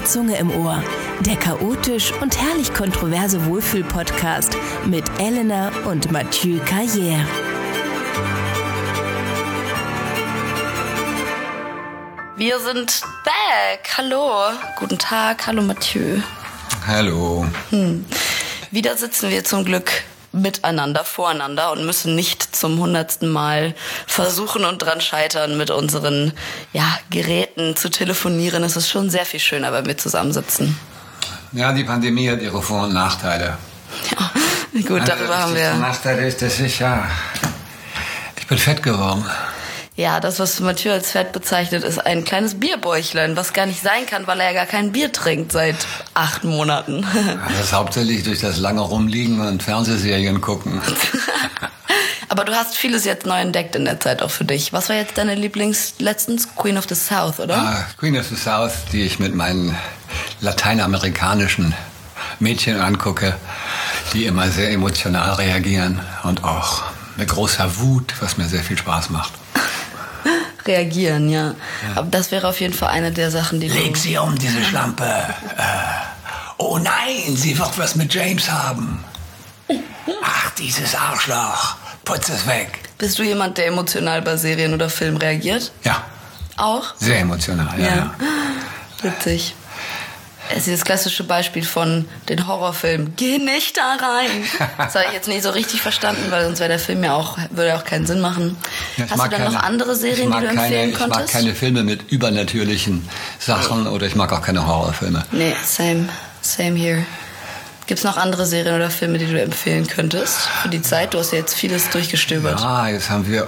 Zunge im Ohr. Der chaotisch und herrlich kontroverse Wohlfühl-Podcast mit Elena und Mathieu Carrière. Wir sind back. Hallo. Guten Tag. Hallo Mathieu. Hallo. Wieder sitzen wir zum Glück miteinander, voreinander und müssen nicht zum 100. Mal versuchen und dran scheitern, mit unseren Geräten zu telefonieren. Es ist schon sehr viel schöner, wenn wir zusammensitzen. Ja, die Pandemie hat ihre Vor- und Nachteile. Ja, gut, darüber haben wir... Der Nachteil ist, dass ich bin fett geworden. Ja, das, was Mathieu als fett bezeichnet, ist ein kleines Bierbäuchlein, was gar nicht sein kann, weil er ja gar kein Bier trinkt seit 8 Monaten. Das ist hauptsächlich durch das lange Rumliegen und Fernsehserien gucken. Aber du hast vieles jetzt neu entdeckt in der Zeit auch für dich. Was war jetzt deine letztens? Queen of the South, oder? Queen of the South, die ich mit meinen lateinamerikanischen Mädchen angucke, die immer sehr emotional reagieren und auch mit großer Wut, was mir sehr viel Spaß macht. Reagieren, ja. Aber das wäre auf jeden Fall eine der Sachen, die Leg sie um, diese Schlampe. Oh nein, sie wird was mit James haben. Ach, dieses Arschloch. Putz es weg. Bist du jemand, der emotional bei Serien oder Filmen reagiert? Ja. Auch? Sehr emotional, ja. Witzig. Es ist das klassische Beispiel von den Horrorfilmen. Geh nicht da rein. Das habe ich jetzt nicht so richtig verstanden, weil sonst wäre der Film würde auch keinen Sinn machen. Ja, hast du dann noch andere Serien, die du empfehlen konntest? Ich mag keine Filme mit übernatürlichen Sachen oder ich mag auch keine Horrorfilme. Nee, same here. Gibt es noch andere Serien oder Filme, die du empfehlen könntest für die Zeit? Du hast ja jetzt vieles durchgestöbert. Ja, jetzt haben wir,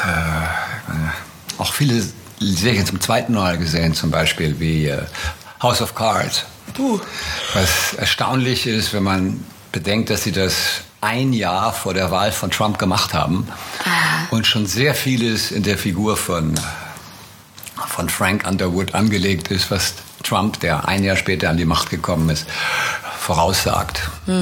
auch viele Serien zum zweiten Mal gesehen, zum Beispiel wie House of Cards. Was erstaunlich ist, wenn man bedenkt, dass sie das ein Jahr vor der Wahl von Trump gemacht haben und schon sehr vieles in der Figur von Frank Underwood angelegt ist, was Trump, der ein Jahr später an die Macht gekommen ist, voraussagt.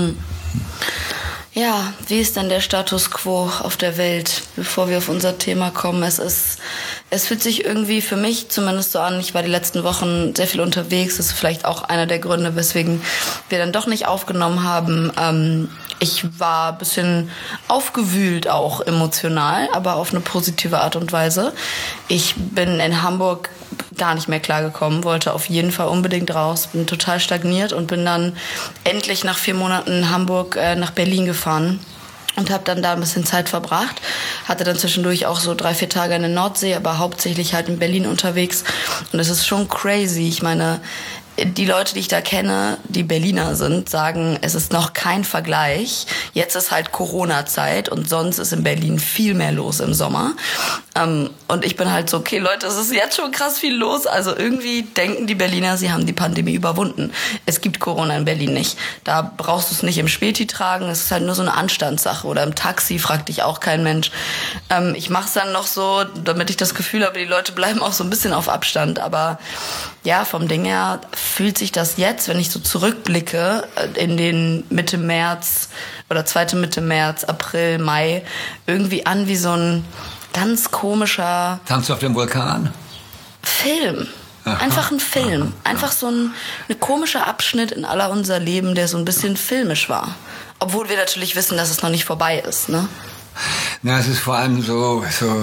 Ja, wie ist denn der Status quo auf der Welt, bevor wir auf unser Thema kommen? Es fühlt sich irgendwie für mich zumindest so an, ich war die letzten Wochen sehr viel unterwegs, das ist vielleicht auch einer der Gründe, weswegen wir dann doch nicht aufgenommen haben. Ich war ein bisschen aufgewühlt auch emotional, aber auf eine positive Art und Weise. Ich bin in Hamburg gar nicht mehr klargekommen, wollte auf jeden Fall unbedingt raus, bin total stagniert und bin dann endlich nach 4 Monaten in Hamburg nach Berlin gefahren und habe dann da ein bisschen Zeit verbracht. Hatte dann zwischendurch auch so 3-4 Tage in der Nordsee, aber hauptsächlich halt in Berlin unterwegs. Und es ist schon crazy. Ich meine, die Leute, die ich da kenne, die Berliner sind, sagen, es ist noch kein Vergleich. Jetzt ist halt Corona-Zeit und sonst ist in Berlin viel mehr los im Sommer. Und ich bin halt so, okay Leute, es ist jetzt schon krass viel los. Also irgendwie denken die Berliner, sie haben die Pandemie überwunden. Es gibt Corona in Berlin nicht. Da brauchst du es nicht im Späti tragen. Es ist halt nur so eine Anstandssache. Oder im Taxi fragt dich auch kein Mensch. Ich mache es dann noch so, damit ich das Gefühl habe, die Leute bleiben auch so ein bisschen auf Abstand. Aber ja, vom Ding her fühlt sich das jetzt, wenn ich so zurückblicke, in den Mitte März oder zweite Mitte März, April, Mai, irgendwie an wie so ein ganz komischer... Tanzt du auf dem Vulkan? Film. Einfach ein Film. Einfach so ein komischer Abschnitt in aller unser Leben, der so ein bisschen filmisch war. Obwohl wir natürlich wissen, dass es noch nicht vorbei ist, ne? Na, es ist vor allem so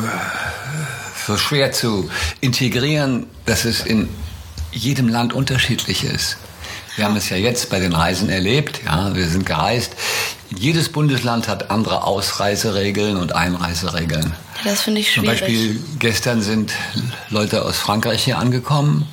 schwer zu integrieren, dass es in jedem Land unterschiedlich ist. Wir haben es ja jetzt bei den Reisen erlebt, ja, wir sind gereist. Jedes Bundesland hat andere Ausreiseregeln und Einreiseregeln. Das finde ich schwierig. Zum Beispiel gestern sind Leute aus Frankreich hier angekommen.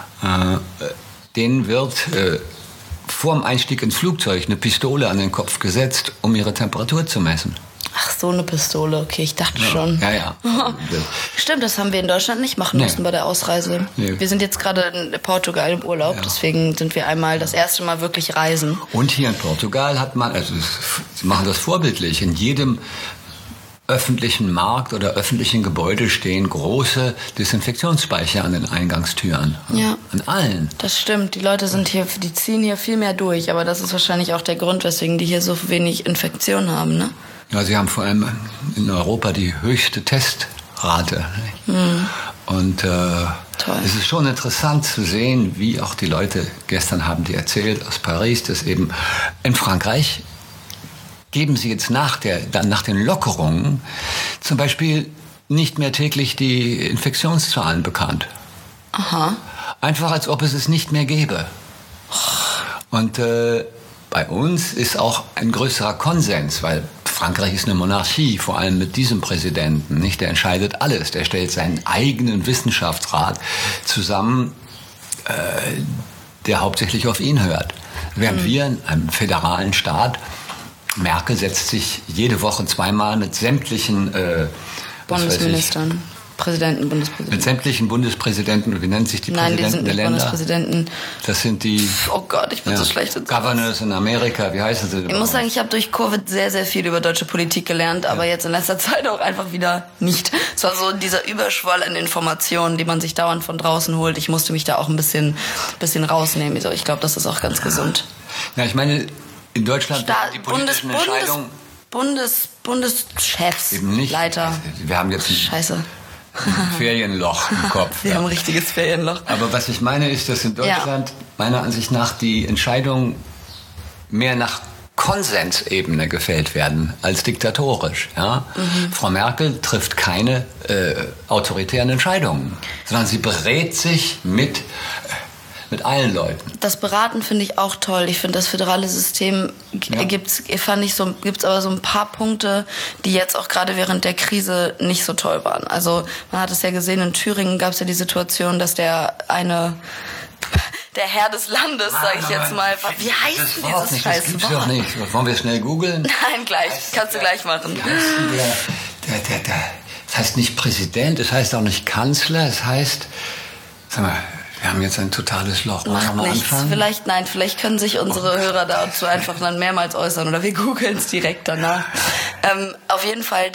Denen wird vor dem Einstieg ins Flugzeug eine Pistole an den Kopf gesetzt, um ihre Temperatur zu messen. Ach, so eine Pistole, okay, ich dachte schon. Ja. Stimmt, das haben wir in Deutschland nicht machen müssen bei der Ausreise. Nee. Wir sind jetzt gerade in Portugal im Urlaub, deswegen sind wir das erste Mal wirklich reisen. Und hier in Portugal hat man, sie machen das vorbildlich, in jedem öffentlichen Markt oder öffentlichen Gebäude stehen große Desinfektionsspeicher an den Eingangstüren. Ja. An allen. Das stimmt, die Leute die ziehen hier viel mehr durch, aber das ist wahrscheinlich auch der Grund, weswegen die hier so wenig Infektionen haben, ne? Ja, sie haben vor allem in Europa die höchste Rate. Und es ist schon interessant zu sehen, wie auch die Leute gestern haben die erzählt aus Paris, dass eben in Frankreich geben sie jetzt nach den Lockerungen zum Beispiel nicht mehr täglich die Infektionszahlen bekannt. Aha. Einfach als ob es nicht mehr gäbe. Und bei uns ist auch ein größerer Konsens, weil Frankreich ist eine Monarchie, vor allem mit diesem Präsidenten, nicht? Der entscheidet alles. Der stellt seinen eigenen Wissenschaftsrat zusammen, der hauptsächlich auf ihn hört. Während wir in einem föderalen Staat, Merkel setzt sich jede Woche zweimal mit sämtlichen Bundesministern. Bundespräsidenten. Mit sämtlichen Bundespräsidenten, wie nennt sich die Präsidenten der Länder? Bundespräsidenten. Das sind die... Oh Gott, ich bin so schlecht. Governors in Amerika, wie heißen sie? Ich muss sagen, ich habe durch Covid sehr, sehr viel über deutsche Politik gelernt, aber jetzt in letzter Zeit auch einfach wieder nicht. Es war so dieser Überschwall an Informationen, die man sich dauernd von draußen holt. Ich musste mich da auch ein bisschen rausnehmen. Ich glaube, das ist auch ganz gesund. Ja, ich meine, in Deutschland die politischen Entscheidungen... Bundeschefs, eben nicht. Leiter. Wir haben jetzt Scheiße. Ein Ferienloch im Kopf. Wir haben ein richtiges Ferienloch. Aber was ich meine ist, dass in Deutschland meiner Ansicht nach die Entscheidungen mehr nach Konsensebene gefällt werden als diktatorisch. Ja? Frau Merkel trifft keine autoritären Entscheidungen, sondern sie berät sich mit allen Leuten. Das Beraten finde ich auch toll. Ich finde, das föderale System gibt's aber so ein paar Punkte, die jetzt auch gerade während der Krise nicht so toll waren. Also man hat es ja gesehen, in Thüringen gab es ja die Situation, dass der Herr des Landes, sage ich jetzt mal, wie heißt denn dieses scheiß Wort? Das gibt's doch nicht. Wollen wir schnell googeln? Nein, gleich. Kannst du gleich machen. Wie heißt denn das heißt nicht Präsident, es heißt auch nicht Kanzler, es heißt, sag mal, wir haben jetzt ein totales Loch. Macht nichts. Vielleicht können sich unsere Hörer dazu einfach dann mehrmals äußern oder wir googeln es direkt danach. Auf jeden Fall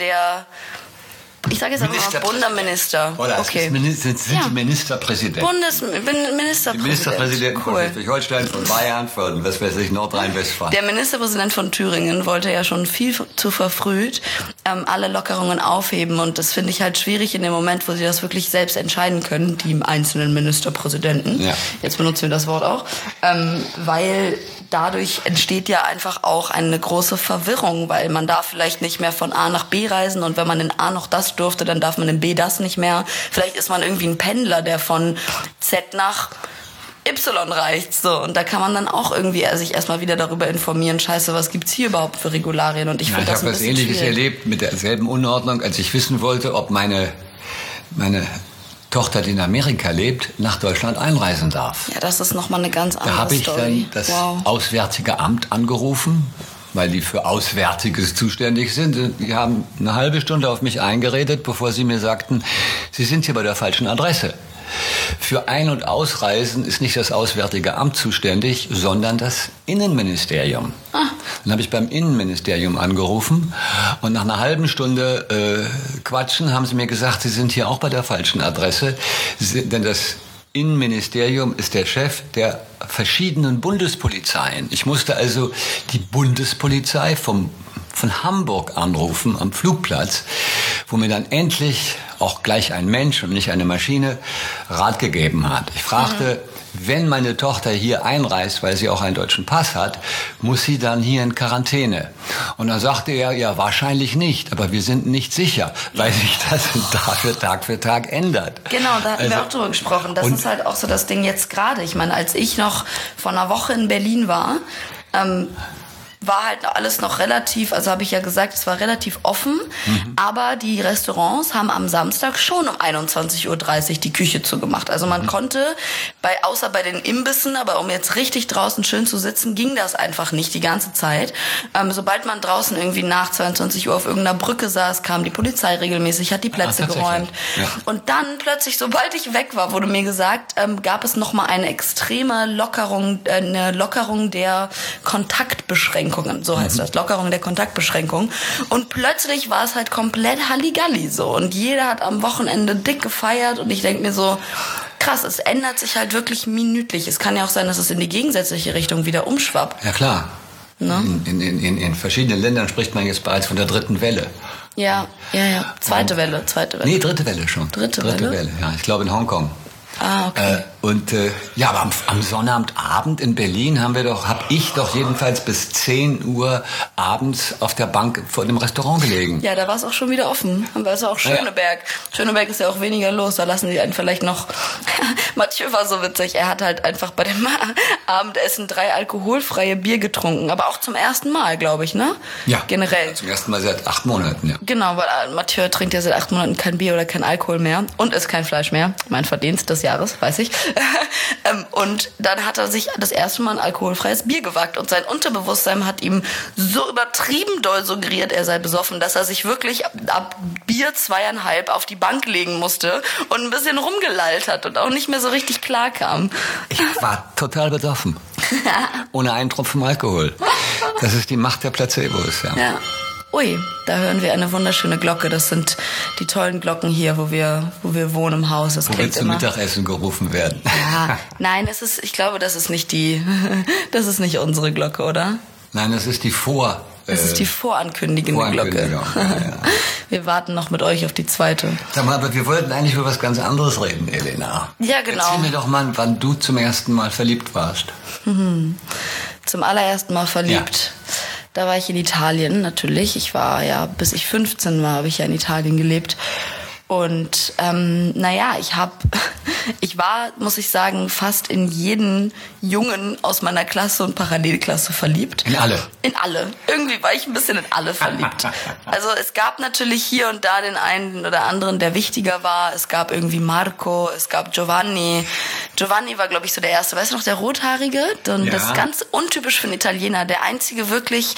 ich sage jetzt einfach mal Bundesminister. Okay. Sind die Ministerpräsidenten. Ministerpräsident. Ministerpräsidenten von Schleswig-Holstein, von Bayern, von Nordrhein-Westfalen. Der Ministerpräsident von Thüringen wollte ja schon viel zu verfrüht alle Lockerungen aufheben. Und das finde ich halt schwierig in dem Moment, wo sie das wirklich selbst entscheiden können, die einzelnen Ministerpräsidenten. Ja. Jetzt benutzen wir das Wort auch. Weil dadurch entsteht ja einfach auch eine große Verwirrung, weil man darf vielleicht nicht mehr von A nach B reisen und wenn man in A noch das durfte, dann darf man in B das nicht mehr. Vielleicht ist man irgendwie ein Pendler, der von Z nach Y reicht, so. Und da kann man dann auch irgendwie sich erstmal wieder darüber informieren, scheiße, was gibt's hier überhaupt für Regularien? Und ich finde das ein bisschen schwierig. Ich habe was Ähnliches erlebt mit derselben Unordnung, als ich wissen wollte, ob meine Tochter, die in Amerika lebt, nach Deutschland einreisen darf. Ja, das ist nochmal eine ganz andere Story. Da habe ich dann das Auswärtige Amt angerufen, weil die für Auswärtiges zuständig sind. Die haben eine halbe Stunde auf mich eingeredet, bevor sie mir sagten, Sie sind hier bei der falschen Adresse. Für Ein- und Ausreisen ist nicht das Auswärtige Amt zuständig, sondern das Innenministerium. Dann habe ich beim Innenministerium angerufen und nach einer halben Stunde Quatschen haben sie mir gesagt, Sie sind hier auch bei der falschen Adresse, denn das Innenministerium ist der Chef der verschiedenen Bundespolizeien. Ich musste also die Bundespolizei von Hamburg anrufen am Flugplatz, wo mir dann endlich auch gleich ein Mensch und nicht eine Maschine Rat gegeben hat. Ich fragte, wenn meine Tochter hier einreist, weil sie auch einen deutschen Pass hat, muss sie dann hier in Quarantäne? Und dann sagte er, ja, wahrscheinlich nicht, aber wir sind nicht sicher, weil sich das Tag für Tag ändert. Genau, da hatten wir auch drüber gesprochen. Das ist halt auch so das Ding jetzt gerade. Ich meine, als ich noch vor einer Woche in Berlin war war halt alles noch relativ, also habe ich ja gesagt, es war relativ offen, aber die Restaurants haben am Samstag schon um 21:30 Uhr die Küche zugemacht. Also man konnte, außer bei den Imbissen, aber um jetzt richtig draußen schön zu sitzen, ging das einfach nicht die ganze Zeit. Sobald man draußen irgendwie nach 22 Uhr auf irgendeiner Brücke saß, kam die Polizei regelmäßig, hat die Plätze geräumt. Ja. Und dann plötzlich, sobald ich weg war, wurde mir gesagt, gab es nochmal eine extreme Lockerung der Kontaktbeschränkungen. So heißt das, Lockerung der Kontaktbeschränkung. Und plötzlich war es halt komplett Halligalli so. Und jeder hat am Wochenende dick gefeiert. Und ich denke mir so, krass, es ändert sich halt wirklich minütlich. Es kann ja auch sein, dass es in die gegensätzliche Richtung wieder umschwappt. Ja, klar. Ne? In verschiedenen Ländern spricht man jetzt bereits von der dritten Welle. Ja. Zweite Welle. Nee, dritte Welle schon. Dritte Welle? Ja, ich glaube in Hongkong. Ah, okay. Aber am Sonnabendabend in Berlin habe ich doch jedenfalls bis 10 Uhr abends auf der Bank vor dem Restaurant gelegen. Ja, da war es auch schon wieder offen. Dann war es auch Schöneberg. Ja. Schöneberg ist ja auch weniger los. Da lassen die einen vielleicht noch... Mathieu war so witzig. Er hat halt einfach bei dem Abendessen 3 alkoholfreie Bier getrunken. Aber auch zum ersten Mal, glaube ich, ne? Ja. Generell. Zum ersten Mal seit 8 Monaten, ja. Genau, weil Mathieu trinkt ja seit 8 Monaten kein Bier oder kein Alkohol mehr. Und isst kein Fleisch mehr. Mein Verdienst des Jahres, weiß ich. Und dann hat er sich das erste Mal ein alkoholfreies Bier gewagt. Und sein Unterbewusstsein hat ihm so übertrieben doll suggeriert, er sei besoffen, dass er sich wirklich ab Bier 2,5 auf die Bank legen musste und ein bisschen rumgelallt hat und auch nicht mehr so richtig klar kam. Ich war total besoffen. Ohne einen Tropfen Alkohol. Das ist die Macht der Placebos, ja. Ui, da hören wir eine wunderschöne Glocke. Das sind die tollen Glocken hier, wo wir wohnen im Haus. Das wo wir zum Mittagessen gerufen werden. Ja, nein, ich glaube, das ist nicht unsere Glocke, oder? Nein, das ist die Das ist die vorankündigende Glocke. Ja. Wir warten noch mit euch auf die zweite. Sag mal, aber wir wollten eigentlich über was ganz anderes reden, Elena. Ja, genau. Erzähl mir doch mal, wann du zum ersten Mal verliebt warst. Zum allerersten Mal verliebt. Ja. Da war ich in Italien, natürlich. Ich war bis ich 15 war, habe ich ja in Italien gelebt. Und ich war, muss ich sagen, fast in jeden Jungen aus meiner Klasse und Parallelklasse verliebt. In alle? In alle. Irgendwie war ich ein bisschen in alle verliebt. Also es gab natürlich hier und da den einen oder anderen, der wichtiger war. Es gab irgendwie Marco, es gab Giovanni. Giovanni war, glaube ich, so der erste. Weißt du noch, der Rothaarige? Und das ist ganz untypisch für einen Italiener. Der einzige wirklich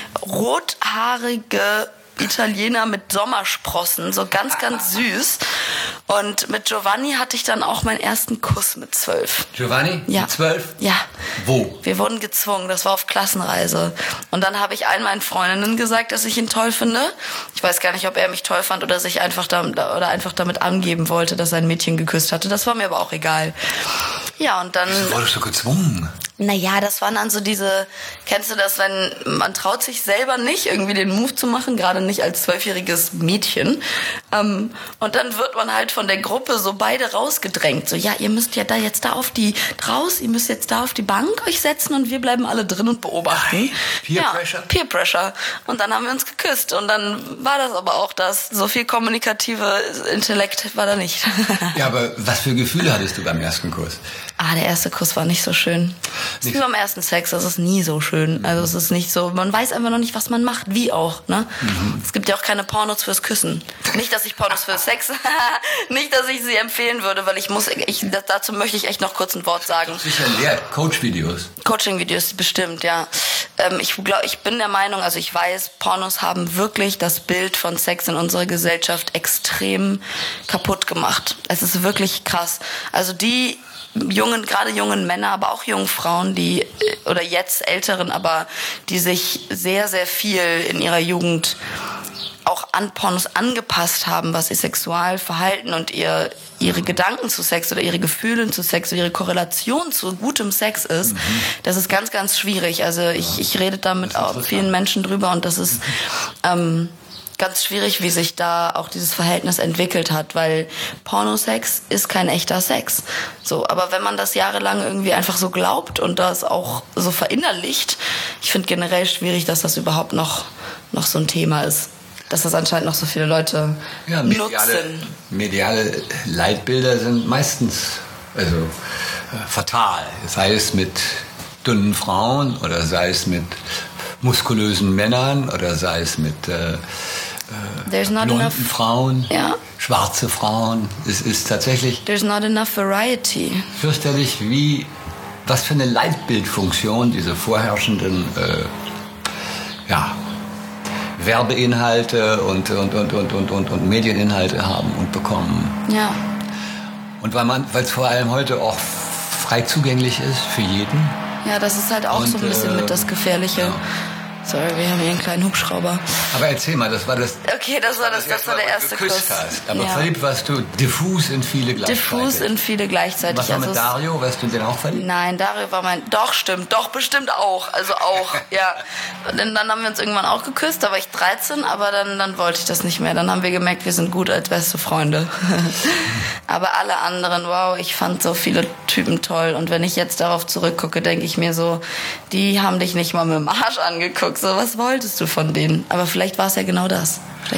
rothaarige Italiener mit Sommersprossen, so ganz, ganz süß. Und mit Giovanni hatte ich dann auch meinen ersten Kuss mit 12. Giovanni? Ja. Mit 12? Ja. Wo? Wir wurden gezwungen, das war auf Klassenreise. Und dann habe ich allen meinen Freundinnen gesagt, dass ich ihn toll finde. Ich weiß gar nicht, ob er mich toll fand oder sich einfach damit angeben wollte, dass er ein Mädchen geküsst hatte. Das war mir aber auch egal. Ja, und dann... Wieso wurdest du gezwungen? Naja, das waren dann so kennst du das, wenn man traut sich selber nicht, irgendwie den Move zu machen, gerade nicht als 12-jähriges Mädchen. Und dann wird man halt von der Gruppe so beide rausgedrängt. So, ja, ihr müsst ja ihr müsst jetzt da auf die Bank euch setzen und wir bleiben alle drin und beobachten. Peer Pressure. Und dann haben wir uns geküsst. Und dann war das aber auch das. So viel kommunikative Intellekt war da nicht. Ja, aber was für Gefühle hattest du beim ersten Kuss? Der erste Kuss war nicht so schön. Das ist wie beim ersten Sex, das ist nie so schön. Also es ist nicht so, man weiß einfach noch nicht, was man macht, wie auch, ne? Es gibt ja auch keine Pornos fürs Küssen. Nicht, dass ich Pornos für Sex, nicht, dass ich sie empfehlen würde, weil dazu möchte ich echt noch kurz ein Wort sagen. Sicher lehrt, Coaching-Videos, bestimmt, ja. Ich bin der Meinung, also ich weiß, Pornos haben wirklich das Bild von Sex in unserer Gesellschaft extrem kaputt gemacht. Es ist wirklich krass. Also gerade jungen Männer, aber auch jungen Frauen, oder jetzt Älteren, aber die sich sehr, sehr viel in ihrer Jugend auch an Pornos angepasst haben, was ihr Sexualverhalten und ihre Gedanken zu Sex oder ihre Gefühle zu Sex oder ihre Korrelation zu gutem Sex ist, das ist ganz, ganz schwierig. Also ich rede da mit vielen Menschen drüber und das ist ganz schwierig, wie sich da auch dieses Verhältnis entwickelt hat, weil Pornosex ist kein echter Sex. So, aber wenn man das jahrelang irgendwie einfach so glaubt und das auch so verinnerlicht, ich finde generell schwierig, dass das überhaupt noch so ein Thema ist. Dass das anscheinend noch so viele Leute nutzen. Mediale Leitbilder sind meistens fatal. Sei es mit dünnen Frauen oder sei es mit muskulösen Männern oder sei es mit blonden Frauen, schwarze Frauen. Es ist tatsächlich... There's not enough variety. Fürchterlich, was für eine Leitbildfunktion diese vorherrschenden Werbeinhalte und Medieninhalte haben und bekommen. Ja. Und weil es vor allem heute auch frei zugänglich ist für jeden. Ja, das ist halt auch so ein bisschen mit das Gefährliche. Ja. Sorry, wir haben hier einen kleinen Hubschrauber. Aber erzähl mal, das war das... Okay, das war der erste Kuss. Hast. Aber verliebt warst du diffus in viele gleichzeitig. Diffus in viele gleichzeitig. Was war mit Dario? Warst du in den auch verliebt? Nein, Dario war bestimmt auch. Also auch, ja. Und dann haben wir uns irgendwann auch geküsst, da war ich 13, aber dann wollte ich das nicht mehr. Dann haben wir gemerkt, wir sind gut als beste Freunde. Aber alle anderen, wow, ich fand so viele Typen toll. Und wenn ich jetzt darauf zurückgucke, denke ich mir so, die haben dich nicht mal mit dem Arsch angeguckt. So, was wolltest du von denen? Aber vielleicht war es ja genau das.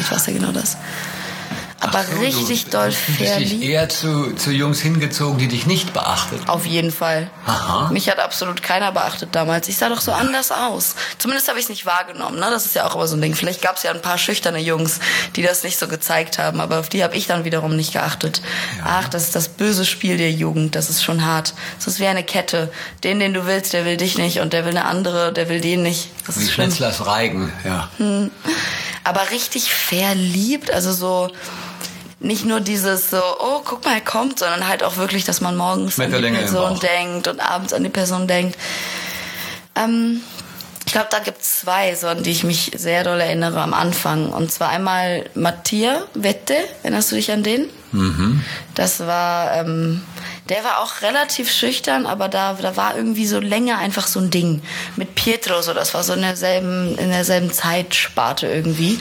Aber so, richtig doll verliebt. Du bist dich eher zu Jungs hingezogen, die dich nicht beachteten? Auf jeden Fall. Aha. Mich hat absolut keiner beachtet damals. Ich sah doch so anders aus. Zumindest habe ich es nicht wahrgenommen. Ne? Das ist ja auch immer so ein Ding. Vielleicht gab es ja ein paar schüchterne Jungs, die das nicht so gezeigt haben. Aber auf die habe ich dann wiederum nicht geachtet. Ja. Ach, das ist das böse Spiel der Jugend. Das ist schon hart. Das ist wie eine Kette. Den du willst, der will dich nicht. Und der will eine andere, der will den nicht. Das ist schlimm. Wie Schnitzlers Reigen, ja. Aber richtig verliebt, also so... Nicht nur dieses so, oh, guck mal, er kommt, sondern halt auch wirklich, dass man morgens an die Person denkt und abends an die Person denkt. Ich glaube, da gibt es zwei, so an die ich mich sehr doll erinnere am Anfang. Und zwar einmal Mattia Wette, erinnerst du dich an den? Mhm. Das war, der war auch relativ schüchtern, aber da war irgendwie so länger einfach so ein Ding. Mit Pietro, so, das war so in derselben Zeitsparte irgendwie.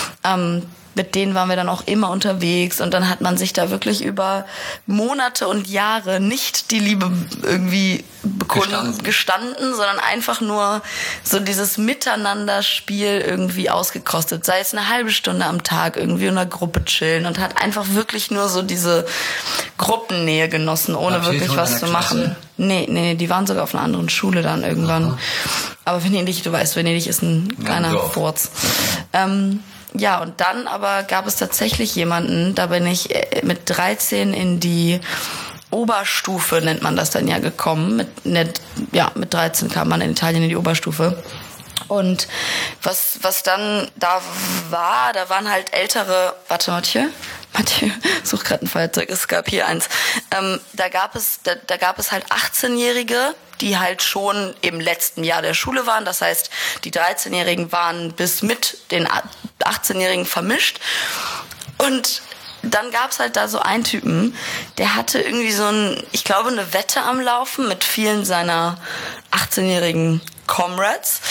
Mit denen waren wir dann auch immer unterwegs und dann hat man sich da wirklich über Monate und Jahre nicht die Liebe irgendwie gestanden, sondern einfach nur so dieses Miteinanderspiel irgendwie ausgekostet. Sei es eine halbe Stunde am Tag irgendwie in einer Gruppe chillen und hat einfach wirklich nur so diese Gruppennähe genossen, ohne wirklich was zu machen. Nee, die waren sogar auf einer anderen Schule dann irgendwann. Aha. Aber Venedig, du weißt, Venedig ist ein kleiner Furz. Ja, und dann aber gab es tatsächlich jemanden, da bin ich mit 13 in die Oberstufe, nennt man das dann ja, gekommen. Mit 13 kam man in Italien in die Oberstufe. Und was dann da waren halt ältere, warte Mathieu, such gerade ein Feuerzeug, es gab hier eins. Da gab es halt 18-Jährige, die halt schon im letzten Jahr der Schule waren. Das heißt, die 13-Jährigen waren bis mit den 18-Jährigen vermischt. Und dann gab's halt da so einen Typen, der hatte irgendwie ich glaube, eine Wette am Laufen mit vielen seiner 18-jährigen Comrades,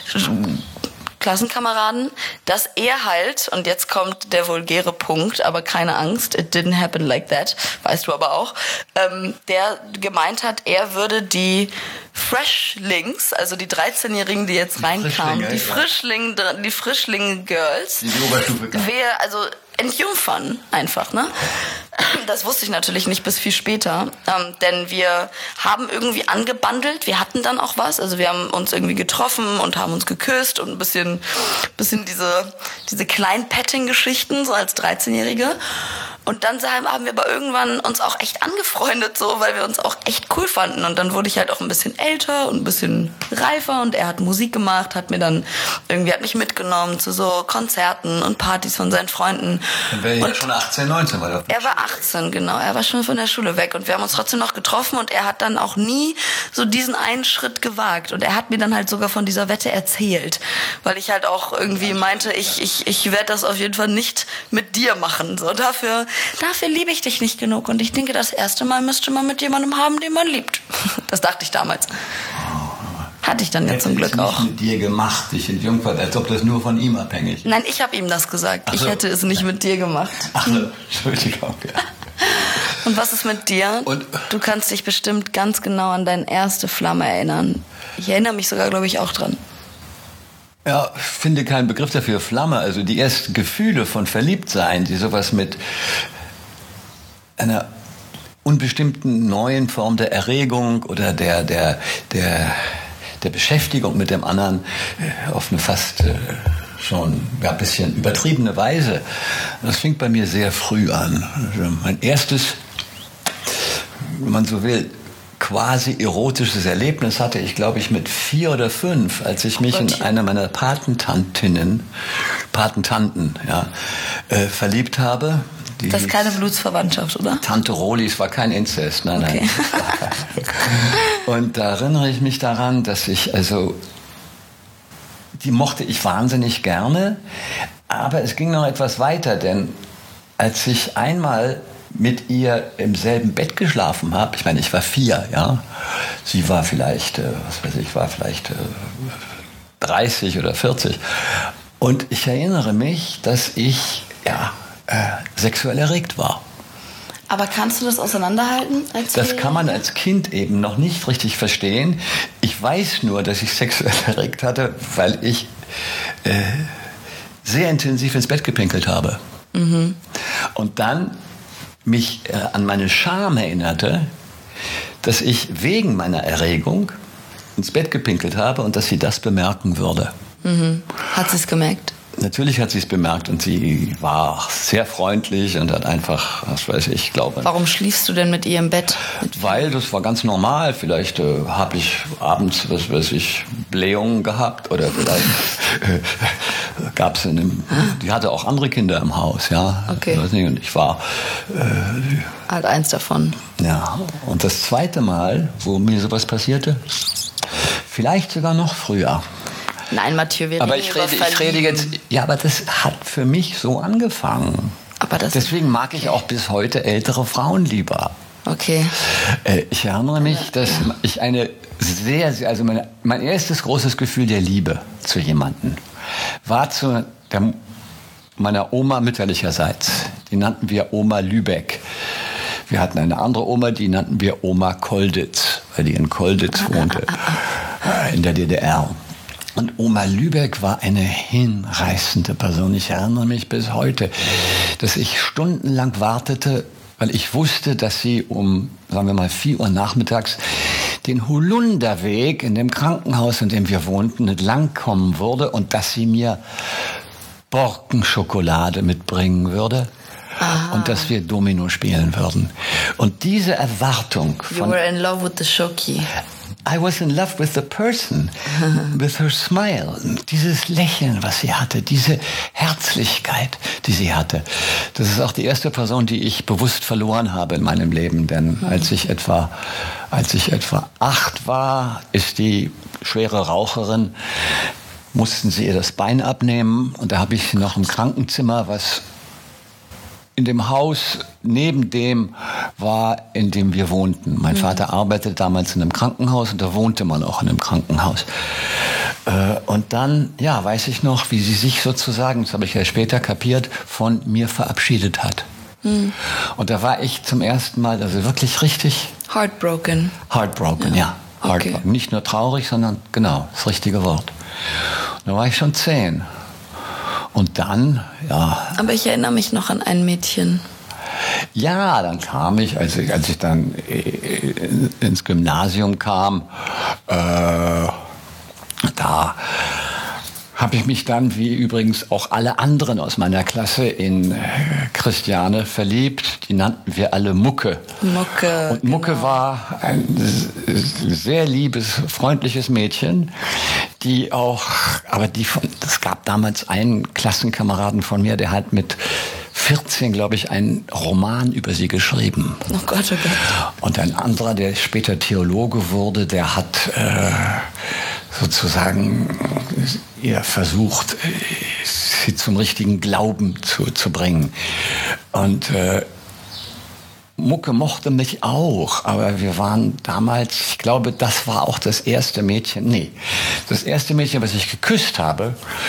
Klassenkameraden, dass er halt, und jetzt kommt der vulgäre Punkt, aber keine Angst, it didn't happen like that, weißt du aber auch, der gemeint hat, er würde die Freshlings, also die 13-Jährigen, die jetzt reinkamen, die Frischlinge-Girls, die Oberstufe also entjungfern einfach, ne? Das wusste ich natürlich nicht bis viel später, denn wir haben irgendwie angebandelt, wir hatten dann auch was, also wir haben uns irgendwie getroffen und haben uns geküsst und ein bisschen diese kleinen Petting-Geschichten, so als 13-Jährige. Und dann haben wir aber irgendwann uns auch echt angefreundet, so, weil wir uns auch echt cool fanden. Und dann wurde ich halt auch ein bisschen älter und ein bisschen reifer und er hat Musik gemacht, hat mich mitgenommen zu so Konzerten und Partys von seinen Freunden. Dann wäre ja schon 18, 19, oder? Er war 18, genau. Er war schon von der Schule weg und wir haben uns trotzdem noch getroffen und er hat dann auch nie so diesen einen Schritt gewagt. Und er hat mir dann halt sogar von dieser Wette erzählt, weil ich halt auch irgendwie meinte, ich werde das auf jeden Fall nicht mit dir machen. So, dafür liebe ich dich nicht genug. Und ich denke, das erste Mal müsste man mit jemandem haben, den man liebt. Das dachte ich damals. Hatte ich dann ja zum Glück auch. Nicht mit dir gemacht, dich entjungfert, als ob das nur von ihm abhängig ist. Nein, ich habe ihm das gesagt. Ich hätte es nicht mit dir gemacht. Ach, Entschuldigung. Ja. Und was ist mit dir? Du kannst dich bestimmt ganz genau an deine erste Flamme erinnern. Ich erinnere mich sogar, glaube ich, auch dran. Ja, ich finde keinen Begriff dafür. Flamme, also die ersten Gefühle von Verliebtsein, die sowas mit einer unbestimmten neuen Form der Erregung oder der Beschäftigung mit dem anderen auf eine fast schon ein bisschen übertriebene Weise. Das fing bei mir sehr früh an. Also mein erstes, wenn man so will, quasi erotisches Erlebnis hatte ich, glaube ich, mit 4 oder 5, als ich mich in eine meiner Patentanten, verliebt habe. Das ist keine Blutsverwandtschaft, oder? Tante Roli, es war kein Inzest, nein. Und da erinnere ich mich daran, dass ich also die mochte ich wahnsinnig gerne. Aber es ging noch etwas weiter, denn als ich einmal mit ihr im selben Bett geschlafen habe, ich meine, ich war 4, ja, sie war vielleicht, 30 oder 40. Und ich erinnere mich, dass ich sexuell erregt war. Aber kannst du das auseinanderhalten? Das kann man als Kind eben noch nicht richtig verstehen. Ich weiß nur, dass ich sexuell erregt hatte, weil ich sehr intensiv ins Bett gepinkelt habe. Mhm. Und dann mich an meine Scham erinnerte, dass ich wegen meiner Erregung ins Bett gepinkelt habe und dass sie das bemerken würde. Mhm. Hat sie es gemerkt? Natürlich hat sie es bemerkt und sie war sehr freundlich und hat einfach, was weiß ich, glaube... Warum schliefst du denn mit ihr im Bett? Weil das war ganz normal. Vielleicht habe ich abends, was weiß ich, Blähungen gehabt oder vielleicht gab es die hatte auch andere Kinder im Haus, ja. Okay. Ich weiß nicht, und ich war... halt eins davon. Ja, und das zweite Mal, wo mir sowas passierte, vielleicht sogar noch früher... Nein, Mathieu, aber ich rede jetzt, ja, aber das hat für mich so angefangen. Aber deswegen mag ich auch bis heute ältere Frauen lieber. Okay. Ich erinnere mich, dass ich mein erstes großes Gefühl der Liebe zu jemandem war zu meiner Oma mütterlicherseits. Die nannten wir Oma Lübeck. Wir hatten eine andere Oma, die nannten wir Oma Kolditz, weil die in Kolditz wohnte, in der DDR. Und Oma Lübeck war eine hinreißende Person. Ich erinnere mich bis heute, dass ich stundenlang wartete, weil ich wusste, dass sie um, sagen wir mal, 4 Uhr nachmittags den Holunderweg in dem Krankenhaus, in dem wir wohnten, entlang kommen würde und dass sie mir Borkenschokolade mitbringen würde. Aha. Und dass wir Domino spielen würden. Und diese Erwartung You were in love with the Schoki. I was in love with the person, with her smile. Dieses Lächeln, was sie hatte, diese Herzlichkeit, die sie hatte. Das ist auch die erste Person, die ich bewusst verloren habe in meinem Leben. Denn als ich etwa 8 war, ist die schwere Raucherin, mussten sie ihr das Bein abnehmen. Und da habe ich sie noch im Krankenzimmer, was in dem Haus neben dem war, in dem wir wohnten. Mein Vater arbeitete damals in einem Krankenhaus und da wohnte man auch in einem Krankenhaus. Und dann, weiß ich noch, wie sie sich sozusagen, das habe ich ja später kapiert, von mir verabschiedet hat. Mhm. Und da war ich zum ersten Mal, also wirklich richtig... Heartbroken. Heartbroken, ja. Heartbroken. Okay. Nicht nur traurig, sondern genau, das richtige Wort. Und da war ich schon 10. Und dann, Aber ich erinnere mich noch an ein Mädchen. Ja, dann kam ich, als ich dann ins Gymnasium kam, da habe ich mich dann, wie übrigens auch alle anderen aus meiner Klasse, in Christiane verliebt. Die nannten wir alle Mucke. Mucke. Und Mucke war ein sehr liebes, freundliches Mädchen, es gab damals einen Klassenkameraden von mir, der hat mit 14, glaube ich, einen Roman über sie geschrieben. Oh Gott, oh Gott. Und ein anderer, der später Theologe wurde, der hat sozusagen ihr versucht, sie zum richtigen Glauben zu bringen. Und Mucke mochte mich auch, aber wir waren damals, ich glaube, das war auch das erste Mädchen, das erste Mädchen, was ich geküsst habe,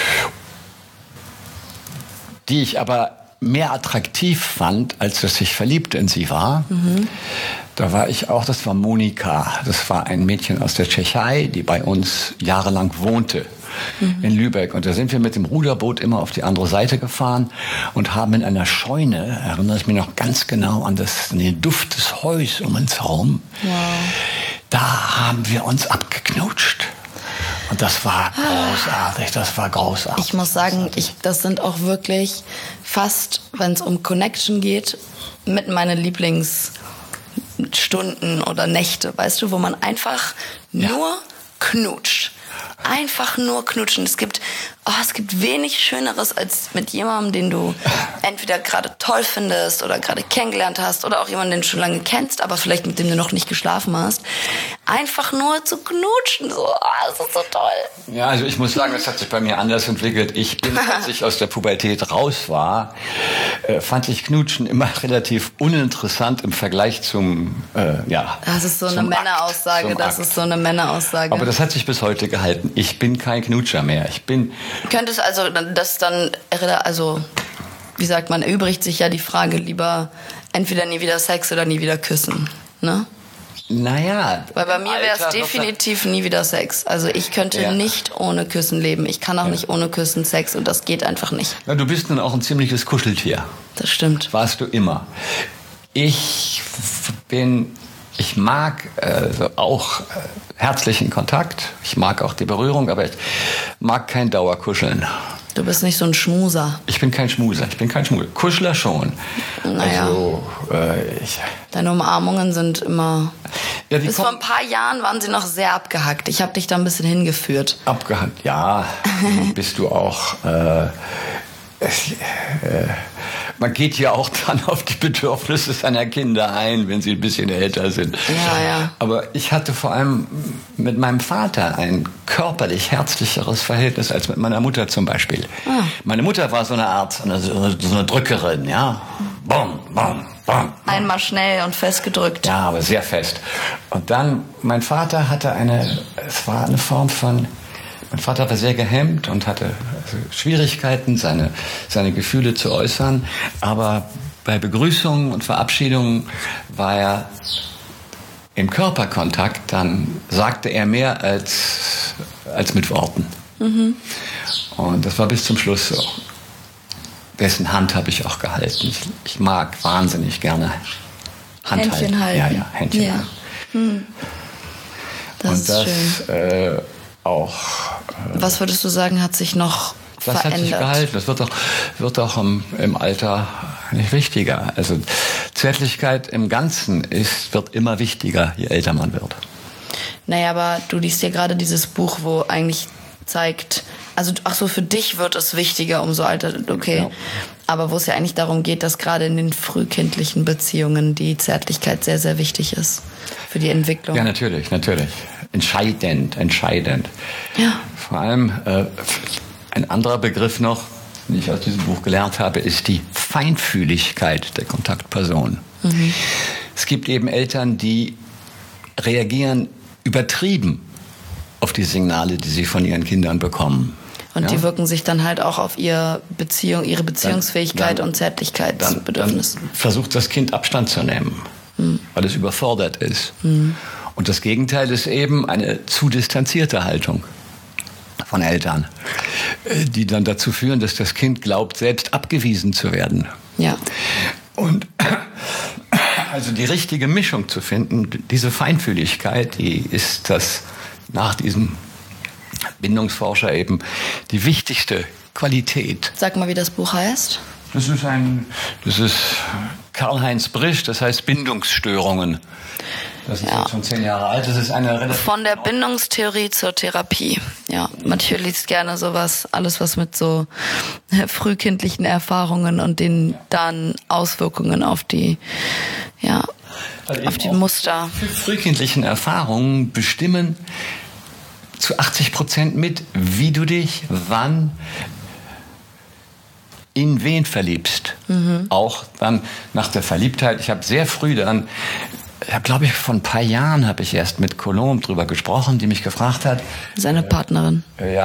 die ich aber mehr attraktiv fand, als dass ich verliebt in sie war. Mhm. Da war ich auch, das war Monika. Das war ein Mädchen aus der Tschechei, die bei uns jahrelang wohnte in Lübeck. Und da sind wir mit dem Ruderboot immer auf die andere Seite gefahren und haben in einer Scheune, erinnere ich mich noch ganz genau an den Duft des Heus um uns herum, da haben wir uns abgeknutscht. Und das war großartig, Ich muss sagen, das sind auch wirklich fast, wenn es um Connection geht, mit meine Lieblingsstunden oder Nächte, weißt du, wo man einfach nur knutscht. Einfach nur knutschen. Es gibt wenig Schöneres, als mit jemandem, den du entweder gerade toll findest oder gerade kennengelernt hast oder auch jemanden, den du schon lange kennst, aber vielleicht mit dem du noch nicht geschlafen hast. einfach nur zu knutschen. So, das ist so toll. Ja, also ich muss sagen, es hat sich bei mir anders entwickelt. Als ich aus der Pubertät raus war, fand ich Knutschen immer relativ uninteressant im Vergleich zum, Das ist so eine Männeraussage, Aber das hat sich bis heute gehalten. Ich bin kein Knutscher mehr. Könntest also das dann, also wie sagt man, erübrigt sich ja die Frage lieber entweder nie wieder Sex oder nie wieder küssen, ne? Naja. Weil bei mir wäre es definitiv nie wieder Sex. Also ich könnte nicht ohne Küssen leben. Ich kann auch nicht ohne Küssen Sex und das geht einfach nicht. Ja, du bist nun auch ein ziemliches Kuscheltier. Das stimmt. Warst du immer. Ich mag auch herzlichen Kontakt. Ich mag auch die Berührung, aber ich mag kein Dauerkuscheln. Du bist nicht so ein Schmuser. Ich bin kein Schmuser. Kuschler schon. Naja. Also, deine Umarmungen sind immer... Ja, bis vor ein paar Jahren waren sie noch sehr abgehackt. Ich habe dich da ein bisschen hingeführt. Abgehackt, ja. Bist du auch... man geht ja auch dann auf die Bedürfnisse seiner Kinder ein, wenn sie ein bisschen älter sind. Ja. Aber ich hatte vor allem mit meinem Vater ein körperlich herzlicheres Verhältnis als mit meiner Mutter zum Beispiel. Ah. Meine Mutter war so eine Art, so eine Drückerin, ja. Bom, bom, bom. Einmal schnell und festgedrückt. Ja, aber sehr fest. Und dann, mein Vater hatte es war eine Form von... Mein Vater war sehr gehemmt und hatte Schwierigkeiten, seine Gefühle zu äußern. Aber bei Begrüßungen und Verabschiedungen war er im Körperkontakt, dann sagte er mehr als mit Worten. Mhm. Und das war bis zum Schluss so. Dessen Hand habe ich auch gehalten. Ich mag wahnsinnig gerne Hand Händchen halten. Ja, Händchen halten. Hm. Das ist schön. Was würdest du sagen, hat sich noch verändert? Das hat sich gehalten. Das wird auch im Alter nicht wichtiger. Also Zärtlichkeit im Ganzen wird immer wichtiger, je älter man wird. Naja, aber du liest ja gerade dieses Buch, wo eigentlich zeigt, also für dich wird es wichtiger, umso älter, okay. Ja. Aber wo es ja eigentlich darum geht, dass gerade in den frühkindlichen Beziehungen die Zärtlichkeit sehr, sehr wichtig ist für die Entwicklung. Ja, natürlich. Entscheidend. Ja. Vor allem ein anderer Begriff noch, den ich aus diesem Buch gelernt habe, ist die Feinfühligkeit der Kontaktperson. Mhm. Es gibt eben Eltern, die reagieren übertrieben auf die Signale, die sie von ihren Kindern bekommen. Und die wirken sich dann halt auch auf ihre Beziehungsfähigkeit und Zärtlichkeitsbedürfnis. Dann versucht das Kind Abstand zu nehmen, weil es überfordert ist. Und das Gegenteil ist eben eine zu distanzierte Haltung von Eltern, die dann dazu führen, dass das Kind glaubt, selbst abgewiesen zu werden. Ja. Und also die richtige Mischung zu finden, diese Feinfühligkeit, die ist das nach diesem Bindungsforscher eben die wichtigste Qualität. Sag mal, wie das Buch heißt. Das ist Karl-Heinz Brisch, das heißt Bindungsstörungen. Das ist jetzt schon 10 Jahre alt. Das ist eine von der Bindungstheorie zur Therapie. Ja, Mathieu liest gerne sowas, alles was mit so frühkindlichen Erfahrungen und den dann Auswirkungen auf die, auf die Muster. Frühkindlichen Erfahrungen bestimmen zu 80% mit, wie du dich, wann, in wen verliebst. Mhm. Auch dann nach der Verliebtheit. Ich habe sehr früh dann, glaube ich, vor ein paar Jahren habe ich erst mit Colombe drüber gesprochen, die mich gefragt hat. Seine Partnerin.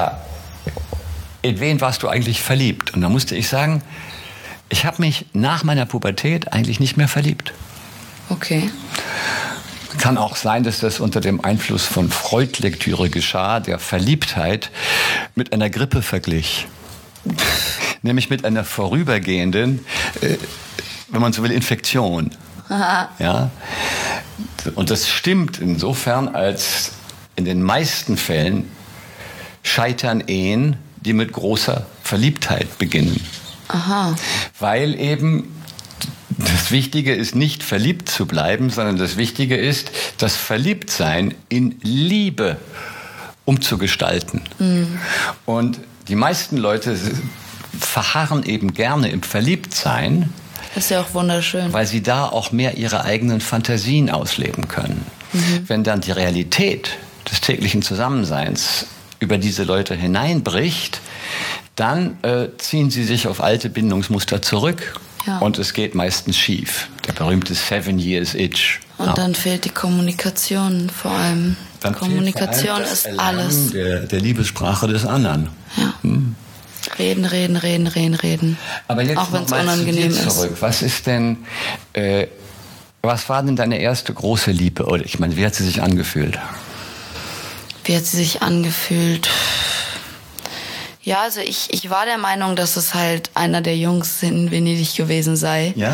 In wen warst du eigentlich verliebt? Und da musste ich sagen, ich habe mich nach meiner Pubertät eigentlich nicht mehr verliebt. Okay. Kann auch sein, dass das unter dem Einfluss von Freud-Lektüre geschah, der Verliebtheit mit einer Grippe verglich. Nämlich mit einer vorübergehenden, wenn man so will, Infektion. Aha. Ja? Und das stimmt insofern, als in den meisten Fällen scheitern Ehen, die mit großer Verliebtheit beginnen. Aha. Weil eben das Wichtige ist nicht verliebt zu bleiben, sondern das Wichtige ist, das Verliebtsein in Liebe umzugestalten. Mhm. Und die meisten Leute verharren eben gerne im Verliebtsein. Das ist ja auch wunderschön. Weil sie da auch mehr ihre eigenen Fantasien ausleben können. Wenn dann die Realität des täglichen Zusammenseins über diese Leute hineinbricht, dann ziehen sie sich auf alte Bindungsmuster zurück. Ja. Und es geht meistens schief. Der berühmte 7 Years Itch. Und dann fehlt die Kommunikation vor allem. Dann Kommunikation ist alles. Der Liebessprache des anderen. Ja. Reden. Aber jetzt auch wenn es unangenehm ist. Zurück. Was ist denn, was war denn deine erste große Liebe? Oder ich meine, wie hat sie sich angefühlt? Wie hat sie sich angefühlt? Ja, also ich war der Meinung, dass es halt einer der Jungs in Venedig gewesen sei. Ja?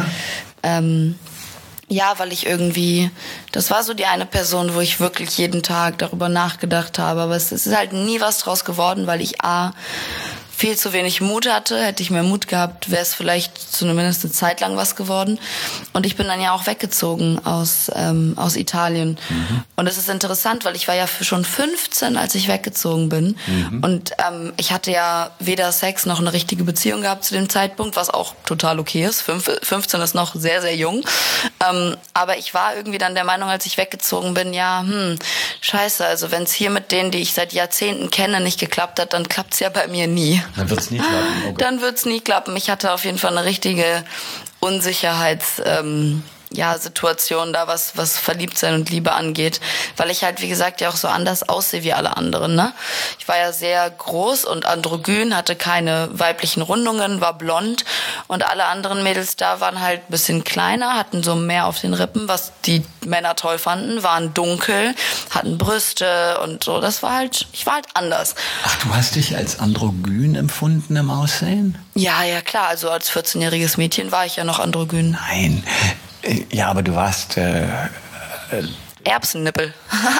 Ja, weil ich irgendwie, das war so die eine Person, wo ich wirklich jeden Tag darüber nachgedacht habe. Aber es ist halt nie was draus geworden, weil ich viel zu wenig Mut hatte. Hätte ich mehr Mut gehabt, wäre es vielleicht zumindest eine Zeit lang was geworden. Und ich bin dann ja auch weggezogen aus Italien. Und es ist interessant, weil ich war ja schon 15, als ich weggezogen bin. Und ich hatte ja weder Sex noch eine richtige Beziehung gehabt zu dem Zeitpunkt, was auch total okay ist. 15 ist noch sehr, sehr jung. Aber ich war irgendwie dann der Meinung, als ich weggezogen bin, scheiße, also wenn es hier mit denen, die ich seit Jahrzehnten kenne, nicht geklappt hat, dann klappt es ja bei mir nie. Dann wird's nie klappen. Okay. Dann wird's nie klappen. Ich hatte auf jeden Fall eine richtige Situation da, was Verliebtsein und Liebe angeht, weil ich halt, wie gesagt, ja auch so anders aussehe wie alle anderen, ne? Ich war ja sehr groß und androgyn, hatte keine weiblichen Rundungen, war blond und alle anderen Mädels da waren halt ein bisschen kleiner, hatten so mehr auf den Rippen, was die Männer toll fanden, waren dunkel, hatten Brüste und so, ich war halt anders. Ach, du hast dich als androgyn empfunden im Aussehen? Ja, klar, also als 14-jähriges Mädchen war ich ja noch androgyn. Nein. Ja, aber du warst... Erbsennippel.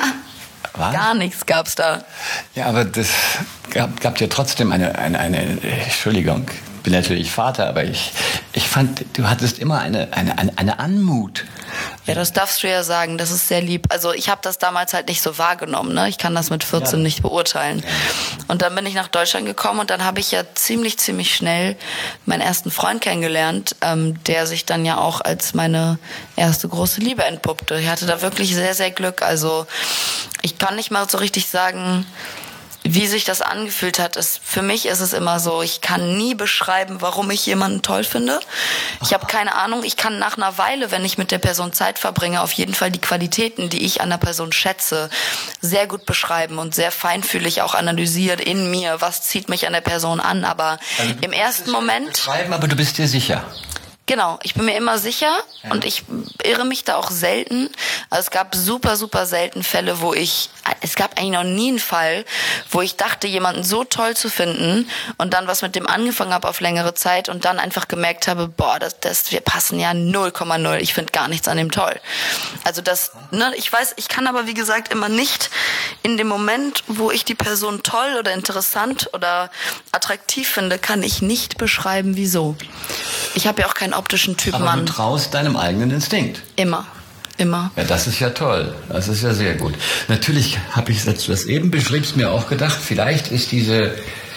Was? Gar nichts gab's da. Ja, aber das gab ja trotzdem eine Entschuldigung, ich bin natürlich Vater, aber ich fand, du hattest immer eine Anmut. Ja, das darfst du ja sagen, das ist sehr lieb. Also ich habe das damals halt nicht so wahrgenommen, ne? Ich kann das mit 14 nicht beurteilen. Und dann bin ich nach Deutschland gekommen und dann habe ich ja ziemlich schnell meinen ersten Freund kennengelernt, der sich dann ja auch als meine erste große Liebe entpuppte. Ich hatte da wirklich sehr, sehr Glück. Also ich kann nicht mal so richtig sagen, wie sich das angefühlt hat. Für mich ist es immer so, ich kann nie beschreiben, warum ich jemanden toll finde. Ich habe keine Ahnung. Ich kann nach einer Weile, wenn ich mit der Person Zeit verbringe, auf jeden Fall die Qualitäten, die ich an der Person schätze, sehr gut beschreiben und sehr feinfühlig auch analysiert in mir. Was zieht mich an der Person an? Aber also im ersten Moment... Beschreiben, aber du bist dir sicher. Genau, ich bin mir immer sicher und ich irre mich da auch selten. Also es gab super selten Fälle, es gab eigentlich noch nie einen Fall, wo ich dachte, jemanden so toll zu finden und dann was mit dem angefangen habe auf längere Zeit und dann einfach gemerkt habe, wir passen ja 0,0, ich finde gar nichts an dem toll. Also ich weiß, ich kann aber wie gesagt immer nicht in dem Moment, wo ich die Person toll oder interessant oder attraktiv finde, kann ich nicht beschreiben, wieso. Ich habe ja auch keinen optischen Typ Mann. Aber du traust deinem eigenen Instinkt. Immer. Ja, das ist ja toll. Das ist ja sehr gut. Natürlich habe ich, als du das eben beschriebst, mir auch gedacht, vielleicht ist diese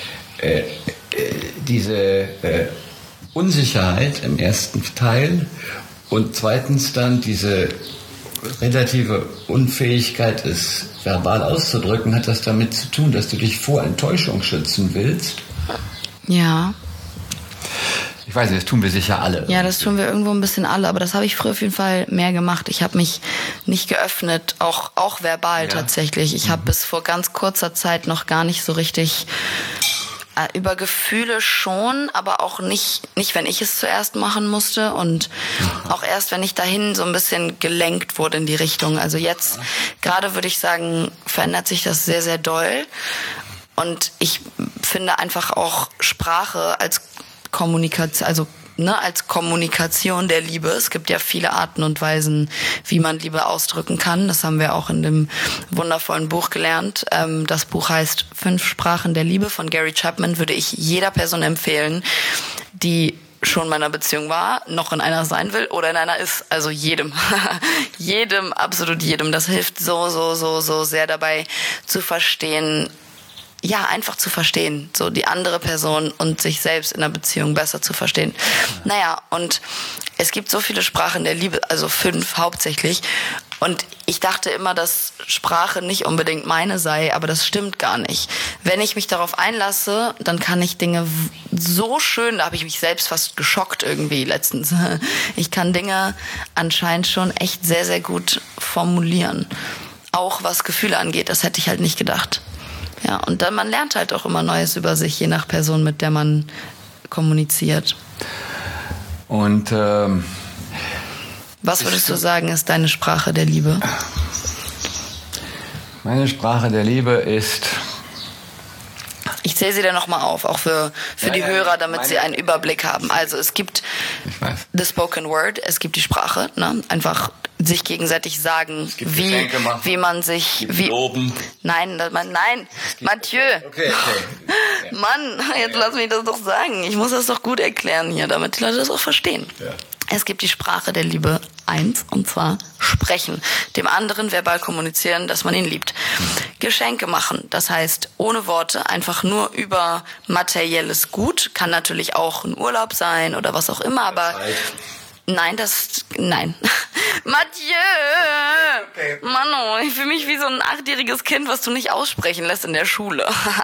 Unsicherheit im ersten Teil und zweitens dann diese relative Unfähigkeit, es verbal auszudrücken, hat das damit zu tun, dass du dich vor Enttäuschung schützen willst? Ja. Ich weiß nicht, das tun wir sicher alle. Ja, das tun wir irgendwo ein bisschen alle, aber das habe ich früher auf jeden Fall mehr gemacht. Ich habe mich nicht geöffnet, auch verbal tatsächlich. Ich habe bis vor ganz kurzer Zeit noch gar nicht so richtig über Gefühle schon, aber auch nicht, wenn ich es zuerst machen musste und auch erst, wenn ich dahin so ein bisschen gelenkt wurde in die Richtung. Also jetzt gerade würde ich sagen, verändert sich das sehr, sehr doll. Und ich finde einfach auch Sprache als als Kommunikation der Liebe. Es gibt ja viele Arten und Weisen, wie man Liebe ausdrücken kann. Das haben wir auch in dem wundervollen Buch gelernt. Das Buch heißt 5 Sprachen der Liebe von Gary Chapman. Würde ich jeder Person empfehlen, die schon in einer Beziehung war, noch in einer sein will oder in einer ist. Also jedem. Absolut jedem. Das hilft so sehr dabei zu verstehen, einfach zu verstehen, so die andere Person und sich selbst in einer Beziehung besser zu verstehen. Naja, und es gibt so viele Sprachen der Liebe, also 5 hauptsächlich. Und ich dachte immer, dass Sprache nicht unbedingt meine sei, aber das stimmt gar nicht. Wenn ich mich darauf einlasse, dann kann ich Dinge so schön, da habe ich mich selbst fast geschockt irgendwie letztens. Ich kann Dinge anscheinend schon echt sehr, sehr gut formulieren. Auch was Gefühle angeht, das hätte ich halt nicht gedacht. Ja, und dann, man lernt halt auch immer Neues über sich, je nach Person, mit der man kommuniziert. Und was würdest du sagen, ist deine Sprache der Liebe? Meine Sprache der Liebe ist... Ich zähle sie dann nochmal auf, auch für die Hörer, damit sie einen Überblick haben. Also es gibt the spoken word, es gibt die Sprache, ne? Einfach sich gegenseitig sagen, wie man sich... loben. Nein, Mathieu. Okay. Mann, jetzt lass mich das doch sagen. Ich muss das doch gut erklären hier, damit die Leute das auch verstehen. Ja. Es gibt die Sprache der Liebe 1, und zwar sprechen. Dem anderen verbal kommunizieren, dass man ihn liebt. Geschenke machen, das heißt ohne Worte, einfach nur über materielles Gut. Kann natürlich auch ein Urlaub sein oder was auch immer, aber... Nein. Mathieu! Okay. Mano, ich fühle mich wie so ein 8-jähriges Kind, was du nicht aussprechen lässt in der Schule.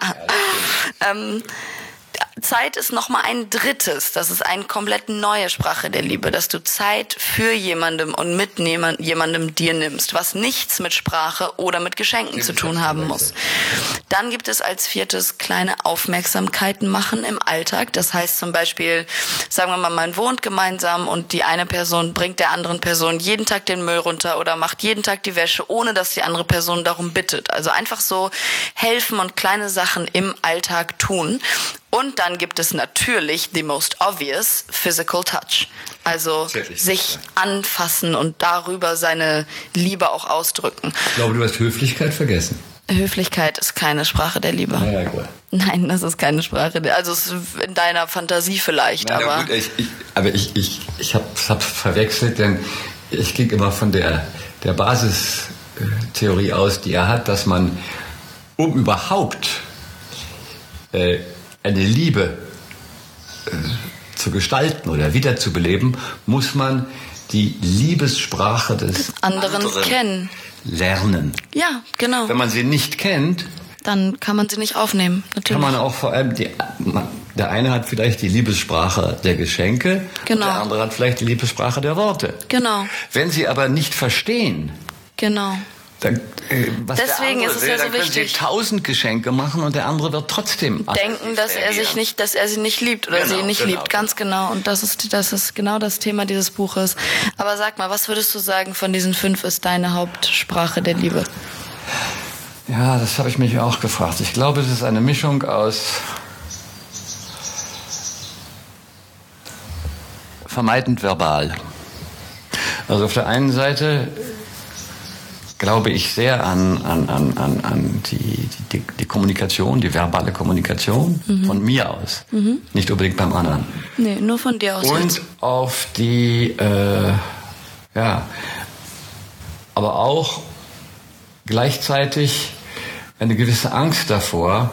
Zeit ist nochmal ein drittes. Das ist eine komplett neue Sprache der Liebe, dass du Zeit für jemandem und mit jemandem dir nimmst, was nichts mit Sprache oder mit Geschenken zu tun haben muss. Dann gibt es als viertes kleine Aufmerksamkeiten machen im Alltag. Das heißt zum Beispiel, sagen wir mal, man wohnt gemeinsam und die eine Person bringt der anderen Person jeden Tag den Müll runter oder macht jeden Tag die Wäsche, ohne dass die andere Person darum bittet. Also einfach so helfen und kleine Sachen im Alltag tun. Und dann gibt es natürlich the most obvious physical touch. Also sich anfassen und darüber seine Liebe auch ausdrücken. Ich glaube, du hast Höflichkeit vergessen. Höflichkeit ist keine Sprache der Liebe. Ja, gut. Nein, das ist keine Sprache der... Also es ist in deiner Fantasie vielleicht, nein, aber... Gut, ich hab's verwechselt, denn ich ging immer von der Basistheorie aus, die er hat, dass man, um überhaupt... eine Liebe zu gestalten oder wiederzubeleben, muss man die Liebessprache des anderen kennen. Lernen. Ja, genau. Wenn man sie nicht kennt, dann kann man sie nicht aufnehmen. Natürlich. Kann man auch vor allem, der eine hat vielleicht die Liebessprache der Geschenke, genau. Der andere hat vielleicht die Liebessprache der Worte. Genau. Wenn sie aber nicht verstehen, genau. Dann, deswegen ist es ja so wichtig. Können sie 1000 Geschenke machen und der andere wird trotzdem denken, dass er sie nicht liebt oder sie nicht liebt. Ganz genau. Und das ist genau das Thema dieses Buches. Aber sag mal, was würdest du sagen, von diesen 5 ist deine Hauptsprache der Liebe? Ja, das habe ich mich auch gefragt. Ich glaube, es ist eine Mischung aus vermeidend verbal. Also auf der einen Seite glaube ich sehr an die Kommunikation, die verbale Kommunikation von mir aus. Nicht unbedingt beim anderen. Nee, nur von dir aus. Und jetzt. Auf die, aber auch gleichzeitig eine gewisse Angst davor,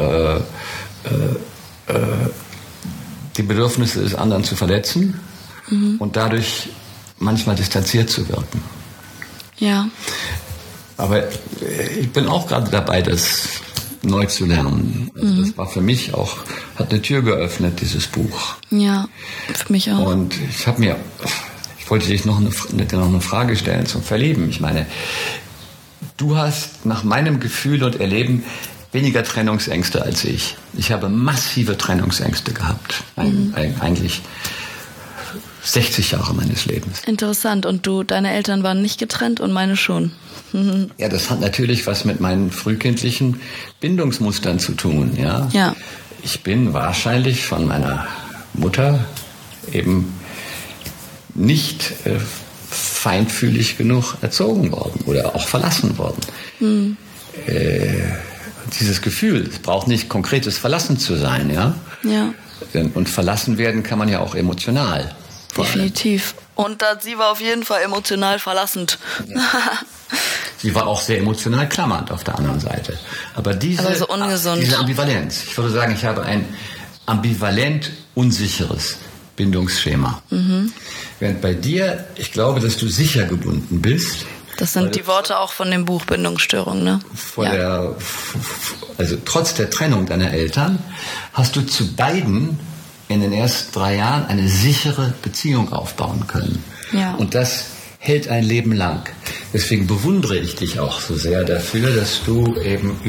die Bedürfnisse des anderen zu verletzen und dadurch manchmal distanziert zu wirken. Ja. Aber ich bin auch gerade dabei, das neu zu lernen. Also das war für mich auch, hat eine Tür geöffnet, dieses Buch. Ja, für mich auch. Und ich wollte dich noch eine Frage stellen zum Verlieben. Ich meine, du hast nach meinem Gefühl und Erleben weniger Trennungsängste als ich. Ich habe massive Trennungsängste gehabt. Eigentlich 60 Jahre meines Lebens. Interessant. Und deine Eltern waren nicht getrennt und meine schon. Ja, das hat natürlich was mit meinen frühkindlichen Bindungsmustern zu tun. Ja. Ja. Ich bin wahrscheinlich von meiner Mutter eben nicht feinfühlig genug erzogen worden oder auch verlassen worden. Dieses Gefühl, es braucht nicht konkretes Verlassen zu sein, ja. Ja. Und verlassen werden kann man ja auch emotional. Definitiv. Und sie war auf jeden Fall emotional verlassend. Ja. Sie war auch sehr emotional klammernd auf der anderen Seite. Aber so ungesund. Diese Ambivalenz. Ich würde sagen, ich habe ein ambivalent unsicheres Bindungsschema. Während bei dir, ich glaube, dass du sicher gebunden bist. Das sind die Worte auch von dem Buch Bindungsstörung, ne? Also trotz der Trennung deiner Eltern hast du zu beiden in den ersten 3 Jahren eine sichere Beziehung aufbauen können. Ja. Und das hält ein Leben lang. Deswegen bewundere ich dich auch so sehr dafür, dass du eben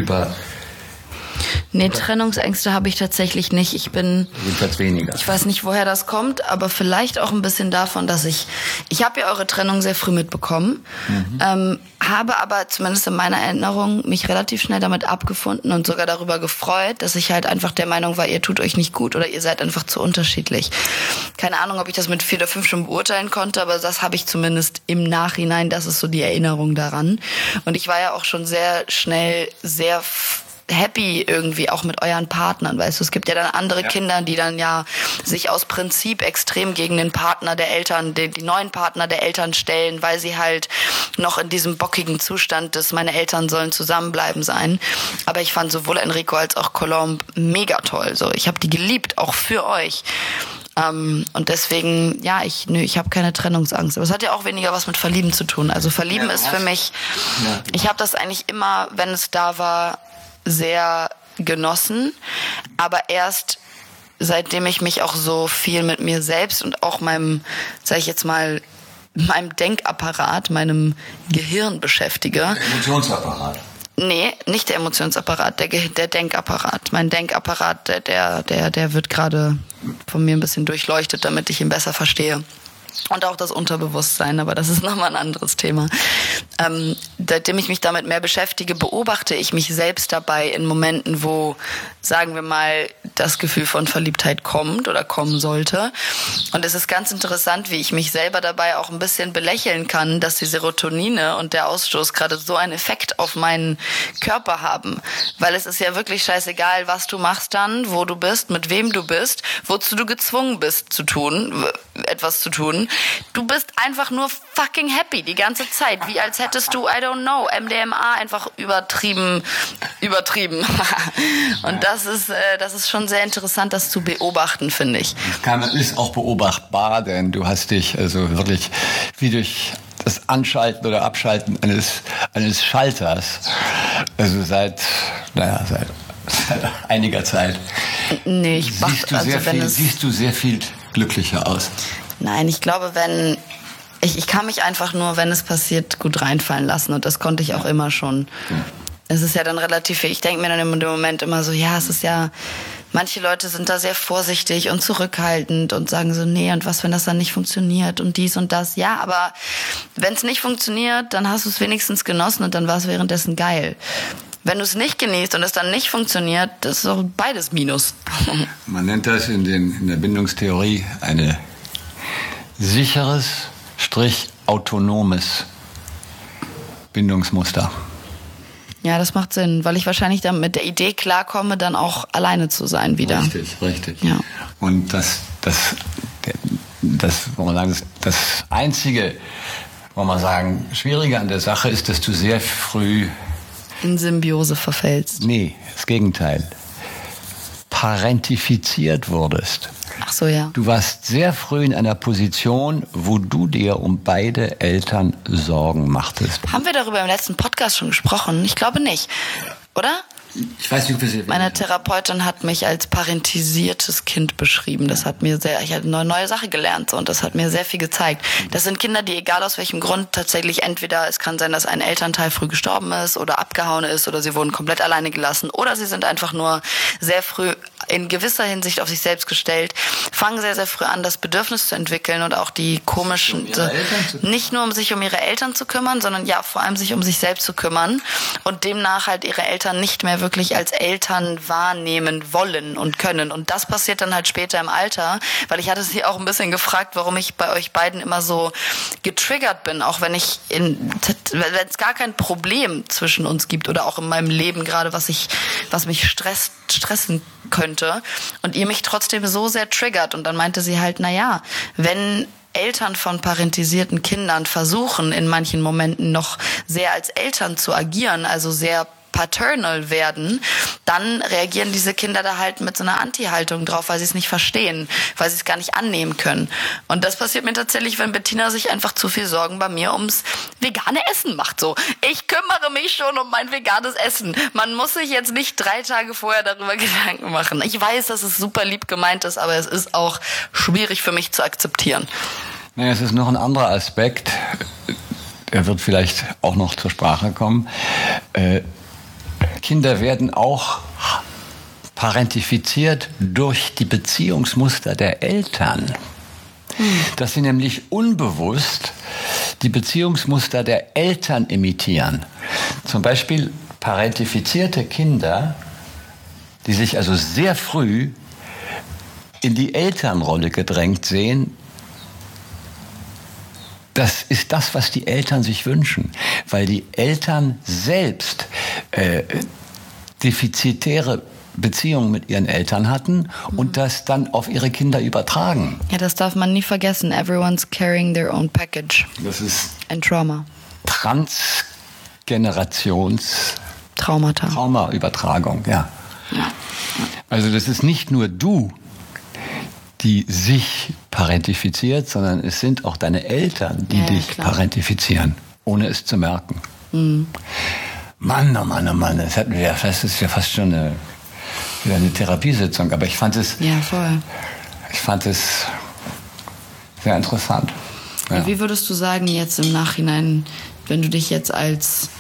Nee, Trennungsängste habe ich tatsächlich nicht. Jedenfalls weniger. Ich weiß nicht, woher das kommt, aber vielleicht auch ein bisschen davon, dass ich habe ja eure Trennung sehr früh mitbekommen, habe aber zumindest in meiner Erinnerung mich relativ schnell damit abgefunden und sogar darüber gefreut, dass ich halt einfach der Meinung war, ihr tut euch nicht gut oder ihr seid einfach zu unterschiedlich. Keine Ahnung, ob ich das mit 4 oder 5 schon beurteilen konnte, aber das habe ich zumindest im Nachhinein, das ist so die Erinnerung daran. Und ich war ja auch schon sehr schnell sehr happy irgendwie auch mit euren Partnern, weißt du, es gibt ja dann andere Kinder, die dann ja sich aus Prinzip extrem gegen den Partner der Eltern, die neuen Partner der Eltern stellen, weil sie halt noch in diesem bockigen Zustand des meine Eltern sollen zusammenbleiben sein. Aber ich fand sowohl Enrico als auch Colombe mega toll, so. Ich habe die geliebt, auch für euch. Und deswegen, ja, ich habe keine Trennungsangst. Aber es hat ja auch weniger was mit Verlieben zu tun. Also Verlieben ist für mich, ich habe das eigentlich immer, wenn es da war, sehr genossen, aber erst seitdem ich mich auch so viel mit mir selbst und auch meinem, sag ich jetzt mal, meinem Denkapparat, meinem Gehirn beschäftige. Der Emotionsapparat. Nee, nicht der Emotionsapparat, der Denkapparat. Mein Denkapparat, der wird gerade von mir ein bisschen durchleuchtet, damit ich ihn besser verstehe. Und auch das Unterbewusstsein, aber das ist nochmal ein anderes Thema. Seitdem ich mich damit mehr beschäftige, beobachte ich mich selbst dabei in Momenten, wo, sagen wir mal, das Gefühl von Verliebtheit kommt oder kommen sollte. Und es ist ganz interessant, wie ich mich selber dabei auch ein bisschen belächeln kann, dass die Serotonine und der Ausstoß gerade so einen Effekt auf meinen Körper haben. Weil es ist ja wirklich scheißegal, was du machst dann, wo du bist, mit wem du bist, wozu du gezwungen bist etwas zu tun. Du bist einfach nur fucking happy die ganze Zeit. Wie als hättest du, I don't know, MDMA einfach übertrieben. Und das ist schon sehr interessant, das zu beobachten, finde ich. Ist auch beobachtbar, denn du hast dich also wirklich wie durch das Anschalten oder Abschalten eines Schalters, also seit einiger Zeit. Nee, siehst du sehr viel glücklicher aus. Nein, ich glaube, ich kann mich einfach nur, wenn es passiert, gut reinfallen lassen. Und das konnte ich auch immer schon. Ja. Es ist ja dann relativ viel. Ich denke mir dann im Moment immer so, ja, es ist ja, manche Leute sind da sehr vorsichtig und zurückhaltend und sagen so, nee, und was, wenn das dann nicht funktioniert und dies und das. Ja, aber wenn es nicht funktioniert, dann hast du es wenigstens genossen und dann war es währenddessen geil. Wenn du es nicht genießt und es dann nicht funktioniert, das ist auch beides Minus. Man nennt das in der Bindungstheorie eine sicheres, autonomes Bindungsmuster. Ja, das macht Sinn, weil ich wahrscheinlich dann mit der Idee klarkomme, dann auch alleine zu sein wieder. Richtig. Ja. Und das einzige, wollen wir sagen, Schwierige an der Sache ist, dass du sehr früh in Symbiose verfällst. Nee, das Gegenteil. Parentifiziert wurdest. Ach so, ja. Du warst sehr früh in einer Position, wo du dir um beide Eltern Sorgen machtest. Haben wir darüber im letzten Podcast schon gesprochen? Ich glaube nicht. Oder? Ich weiß nicht, wie Sie. Meine Therapeutin hat mich als parentisiertes Kind beschrieben. Ich habe eine neue Sache gelernt und das hat mir sehr viel gezeigt. Das sind Kinder, die egal aus welchem Grund tatsächlich entweder, es kann sein, dass ein Elternteil früh gestorben ist oder abgehauen ist oder sie wurden komplett alleine gelassen oder sie sind einfach nur sehr früh in gewisser Hinsicht auf sich selbst gestellt, fangen sehr, sehr früh an, das Bedürfnis zu entwickeln und auch die komischen, nicht nur um sich um ihre Eltern zu kümmern, sondern ja, vor allem sich um sich selbst zu kümmern und demnach halt ihre Eltern nicht mehr wirklich als Eltern wahrnehmen wollen und können. Und das passiert dann halt später im Alter, weil ich hatte sie auch ein bisschen gefragt, warum ich bei euch beiden immer so getriggert bin, auch wenn es gar kein Problem zwischen uns gibt oder auch in meinem Leben gerade, was mich stressen könnte und ihr mich trotzdem so sehr triggert. Und dann meinte sie halt, naja, wenn Eltern von parentisierten Kindern versuchen, in manchen Momenten noch sehr als Eltern zu agieren, also sehr paternal werden, dann reagieren diese Kinder da halt mit so einer Anti-Haltung drauf, weil sie es nicht verstehen, weil sie es gar nicht annehmen können. Und das passiert mir tatsächlich, wenn Bettina sich einfach zu viel Sorgen bei mir ums vegane Essen macht. So, ich kümmere mich schon um mein veganes Essen. Man muss sich jetzt nicht 3 Tage vorher darüber Gedanken machen. Ich weiß, dass es super lieb gemeint ist, aber es ist auch schwierig für mich zu akzeptieren. Naja, es ist noch ein anderer Aspekt. Er wird vielleicht auch noch zur Sprache kommen. Kinder werden auch parentifiziert durch die Beziehungsmuster der Eltern. Dass sie nämlich unbewusst die Beziehungsmuster der Eltern imitieren. Zum Beispiel parentifizierte Kinder, die sich also sehr früh in die Elternrolle gedrängt sehen, das ist das, was die Eltern sich wünschen, weil die Eltern selbst defizitäre Beziehungen mit ihren Eltern hatten und das dann auf ihre Kinder übertragen. Ja, das darf man nie vergessen. Everyone's carrying their own package. Das ist ein Trauma. Traumaübertragung, ja. Also das ist nicht nur du, die sich parentifiziert, sondern es sind auch deine Eltern, die dich parentifizieren, ohne es zu merken. Mann, oh Mann, oh Mann, das ist ja fast schon wieder eine Therapiesitzung, aber ich fand es sehr interessant. Ja. Wie würdest du sagen jetzt im Nachhinein, wenn du dich jetzt als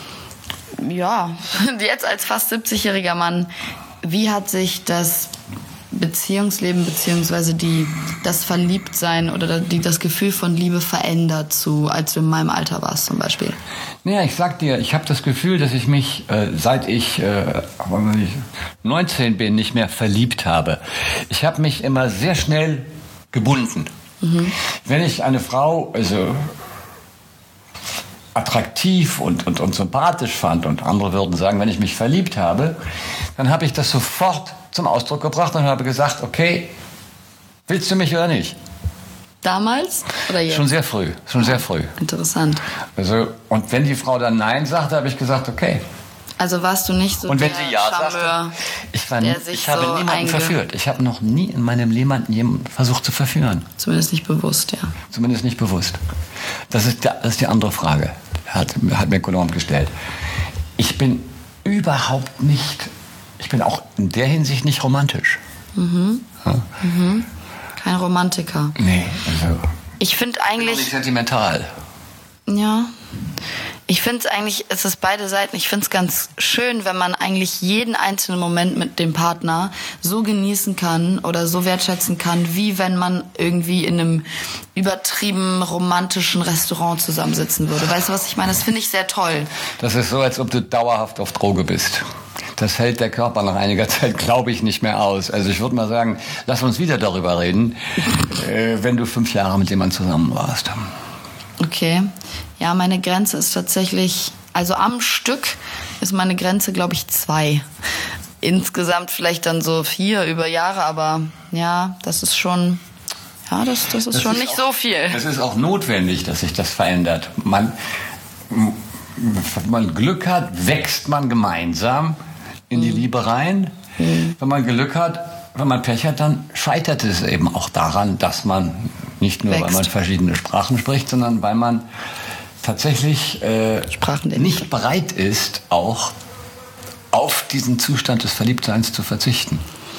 fast 70-jähriger Mann, wie hat sich das Beziehungsleben beziehungsweise das Verliebtsein oder das Gefühl von Liebe verändert als du in meinem Alter warst zum Beispiel? Naja, ich sag dir, ich habe das Gefühl, dass ich mich, seit ich 19 bin, nicht mehr verliebt habe. Ich habe mich immer sehr schnell gebunden. Wenn ich eine Frau attraktiv und sympathisch fand, und andere würden sagen, wenn ich mich verliebt habe, dann habe ich das sofort zum Ausdruck gebracht und habe gesagt, okay, willst du mich oder nicht? Damals oder jetzt? Schon sehr früh. Interessant. Und wenn die Frau dann Nein sagte, habe ich gesagt, okay. Also warst du nicht so und wenn der sie ja Charmeur, sagte, ich habe niemanden verführt. Ich habe noch nie in meinem Leben jemanden versucht zu verführen. Zumindest nicht bewusst, ja. Zumindest nicht bewusst. Das ist die andere Frage, hat mir Colomb gestellt. Ich bin auch in der Hinsicht nicht romantisch. Ja. Kein Romantiker. Nee, ich finde eigentlich... nicht sentimental. Ja. Ich finde es eigentlich, es ist beide Seiten. Ich finde es ganz schön, wenn man eigentlich jeden einzelnen Moment mit dem Partner so genießen kann oder so wertschätzen kann, wie wenn man irgendwie in einem übertrieben romantischen Restaurant zusammensitzen würde. Weißt du, was ich meine? Das finde ich sehr toll. Das ist so, als ob du dauerhaft auf Droge bist. Das hält der Körper nach einiger Zeit, glaube ich, nicht mehr aus. Also ich würde mal sagen, lass uns wieder darüber reden, wenn du 5 Jahre mit jemandem zusammen warst. Okay. Ja, meine Grenze ist tatsächlich, also am Stück ist meine Grenze, glaube ich, 2. Insgesamt vielleicht dann so 4 über Jahre, aber ja, das ist schon, das ist schon nicht so viel. Es ist auch notwendig, dass sich das verändert. Wenn man Glück hat, wächst man gemeinsam in die Liebe rein. Wenn man Glück hat, wenn man Pech hat, dann scheitert es eben auch daran, dass man nicht nur, weil man verschiedene Sprachen spricht, sondern weil man tatsächlich nicht bereit ist, auch auf diesen Zustand des Verliebtseins zu verzichten.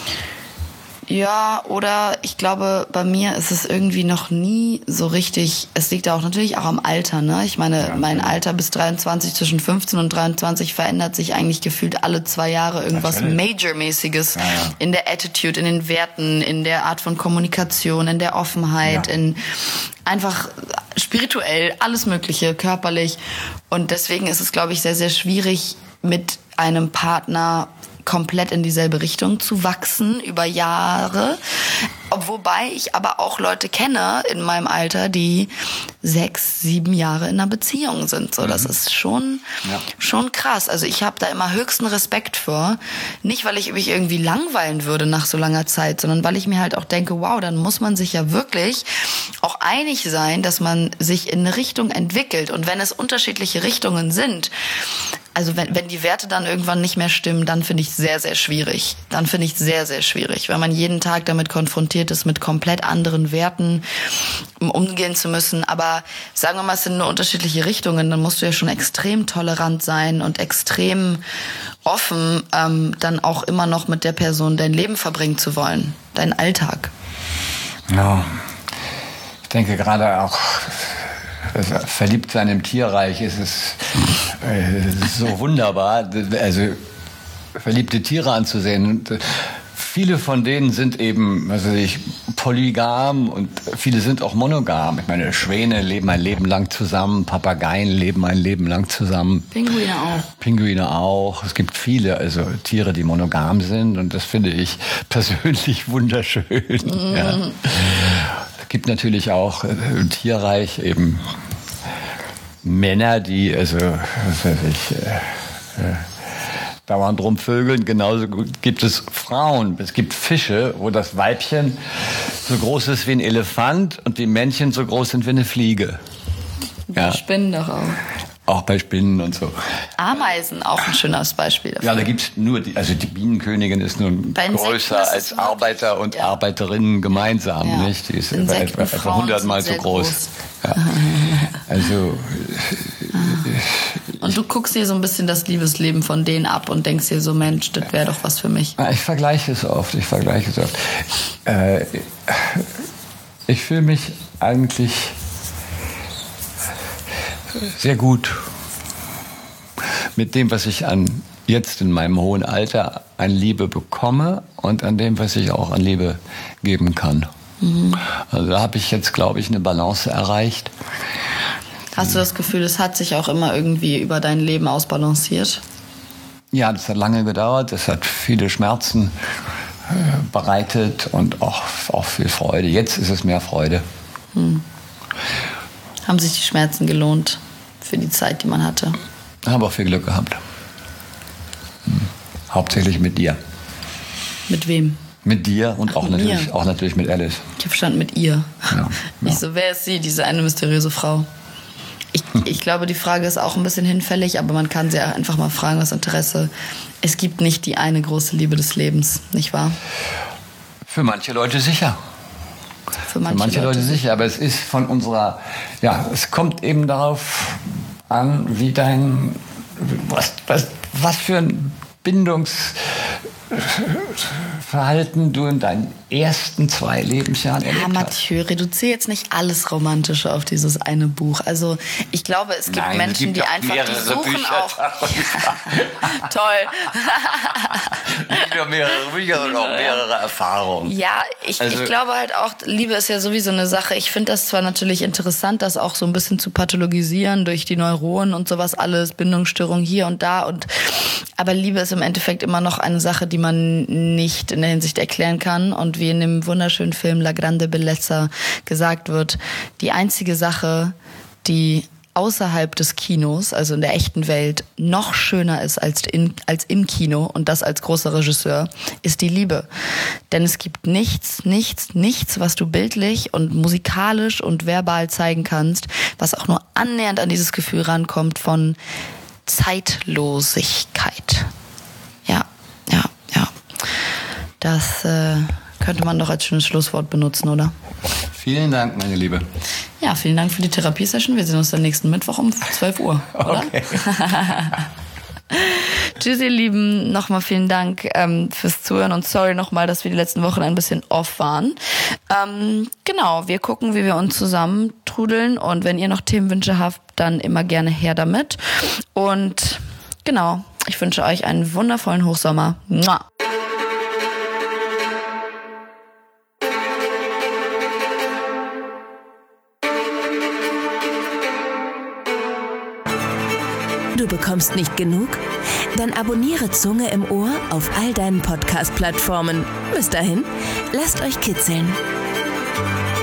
Ja, oder ich glaube, bei mir ist es irgendwie noch nie so richtig, es liegt auch natürlich auch am Alter, ne? Ich meine, mein Alter bis 23, zwischen 15 und 23 verändert sich eigentlich gefühlt alle 2 Jahre irgendwas Major-mäßiges in der Attitude, in den Werten, in der Art von Kommunikation, in der Offenheit, in einfach spirituell, alles Mögliche, körperlich. Und deswegen ist es, glaube ich, sehr, sehr schwierig, mit einem Partner komplett in dieselbe Richtung zu wachsen über Jahre. Wobei ich aber auch Leute kenne in meinem Alter, die 6, 7 Jahre in einer Beziehung sind. So, das ist schon krass. Also ich habe da immer höchsten Respekt vor. Nicht, weil ich mich irgendwie langweilen würde nach so langer Zeit, sondern weil ich mir halt auch denke, wow, dann muss man sich ja wirklich auch einig sein, dass man sich in eine Richtung entwickelt. Und wenn es unterschiedliche Richtungen sind, Also wenn die Werte dann irgendwann nicht mehr stimmen, dann finde ich sehr, sehr schwierig. Dann finde ich sehr, sehr schwierig, weil man jeden Tag damit konfrontiert ist, mit komplett anderen Werten umgehen zu müssen. Aber sagen wir mal, es sind nur unterschiedliche Richtungen, dann musst du ja schon extrem tolerant sein und extrem offen, dann auch immer noch mit der Person dein Leben verbringen zu wollen, deinen Alltag. Ja, ich denke gerade auch, verliebt sein im Tierreich ist es so wunderbar, also verliebte Tiere anzusehen. Und viele von denen sind eben, polygam und viele sind auch monogam. Ich meine, Schwäne leben ein Leben lang zusammen, Papageien leben ein Leben lang zusammen. Pinguine auch. Es gibt viele Tiere, die monogam sind und das finde ich persönlich wunderschön. Mm. Ja. Es gibt natürlich auch im Tierreich eben Männer, die dauernd rumvögeln. Genauso gibt es Frauen. Es gibt Fische, wo das Weibchen so groß ist wie ein Elefant und die Männchen so groß sind wie eine Fliege. Ja. Spinnen doch auch. Auch bei Spinnen und so. Ameisen, auch ein schönes Beispiel dafür. Ja, da gibt's nur die Bienenkönigin ist nun größer als Arbeiter und Arbeiterinnen gemeinsam, nicht? Die ist etwa 100-mal so groß. Ja. Also. Und du guckst dir so ein bisschen das Liebesleben von denen ab und denkst dir so, Mensch, das wäre doch was für mich. Ich vergleiche es oft. Ich fühle mich eigentlich sehr gut mit dem, was ich jetzt in meinem hohen Alter an Liebe bekomme und an dem, was ich auch an Liebe geben kann. Mhm. Also da habe ich jetzt, glaube ich, eine Balance erreicht. Hast du das Gefühl, es hat sich auch immer irgendwie über dein Leben ausbalanciert? Ja, das hat lange gedauert. Das hat viele Schmerzen bereitet und auch viel Freude. Jetzt ist es mehr Freude. Haben sich die Schmerzen gelohnt für die Zeit, die man hatte? Habe auch viel Glück gehabt. Hauptsächlich mit dir. Mit wem? Mit dir und auch natürlich mit Alice. Ich habe verstanden, mit ihr. Ja. Ich so, wer ist sie, diese eine mysteriöse Frau? Ich glaube, die Frage ist auch ein bisschen hinfällig, aber man kann sie einfach mal fragen aus Interesse. Es gibt nicht die eine große Liebe des Lebens, nicht wahr? Für manche Leute sicher. Für manche Leute sicher, aber es ist von unserer, es kommt eben darauf an, wie was für ein Bindungsverhalten du in deinen ersten 2 Lebensjahren erlebt hast. Mathieu, reduziere jetzt nicht alles Romantische auf dieses eine Buch. Also ich glaube, es gibt Menschen, die einfach die suchen auf... Toll. Nicht nur mehrere Bücher, sondern auch mehrere Erfahrungen. Ja, ich glaube halt auch, Liebe ist ja sowieso eine Sache. Ich finde das zwar natürlich interessant, das auch so ein bisschen zu pathologisieren durch die Neuronen und sowas alles, Bindungsstörungen hier und da. Aber Liebe ist im Endeffekt immer noch eine Sache, die man nicht in der Hinsicht erklären kann. Und wie in dem wunderschönen Film La Grande Bellezza gesagt wird, die einzige Sache, die außerhalb des Kinos, also in der echten Welt, noch schöner ist als im Kino, und das als großer Regisseur, ist die Liebe. Denn es gibt nichts, was du bildlich und musikalisch und verbal zeigen kannst, was auch nur annähernd an dieses Gefühl rankommt von Zeitlosigkeit. Ja. Das könnte man doch als schönes Schlusswort benutzen, oder? Vielen Dank, meine Liebe. Ja, vielen Dank für die Therapiesession. Wir sehen uns dann nächsten Mittwoch um 12 Uhr, oder? Okay. Tschüss, ihr Lieben. Nochmal vielen Dank fürs Zuhören und sorry nochmal, dass wir die letzten Wochen ein bisschen off waren. Genau, wir gucken, wie wir uns zusammentrudeln, und wenn ihr noch Themenwünsche habt, dann immer gerne her damit. Und genau, ich wünsche euch einen wundervollen Hochsommer. Mua. Du bekommst nicht genug? Dann abonniere Zunge im Ohr auf all deinen Podcast-Plattformen. Bis dahin, lasst euch kitzeln.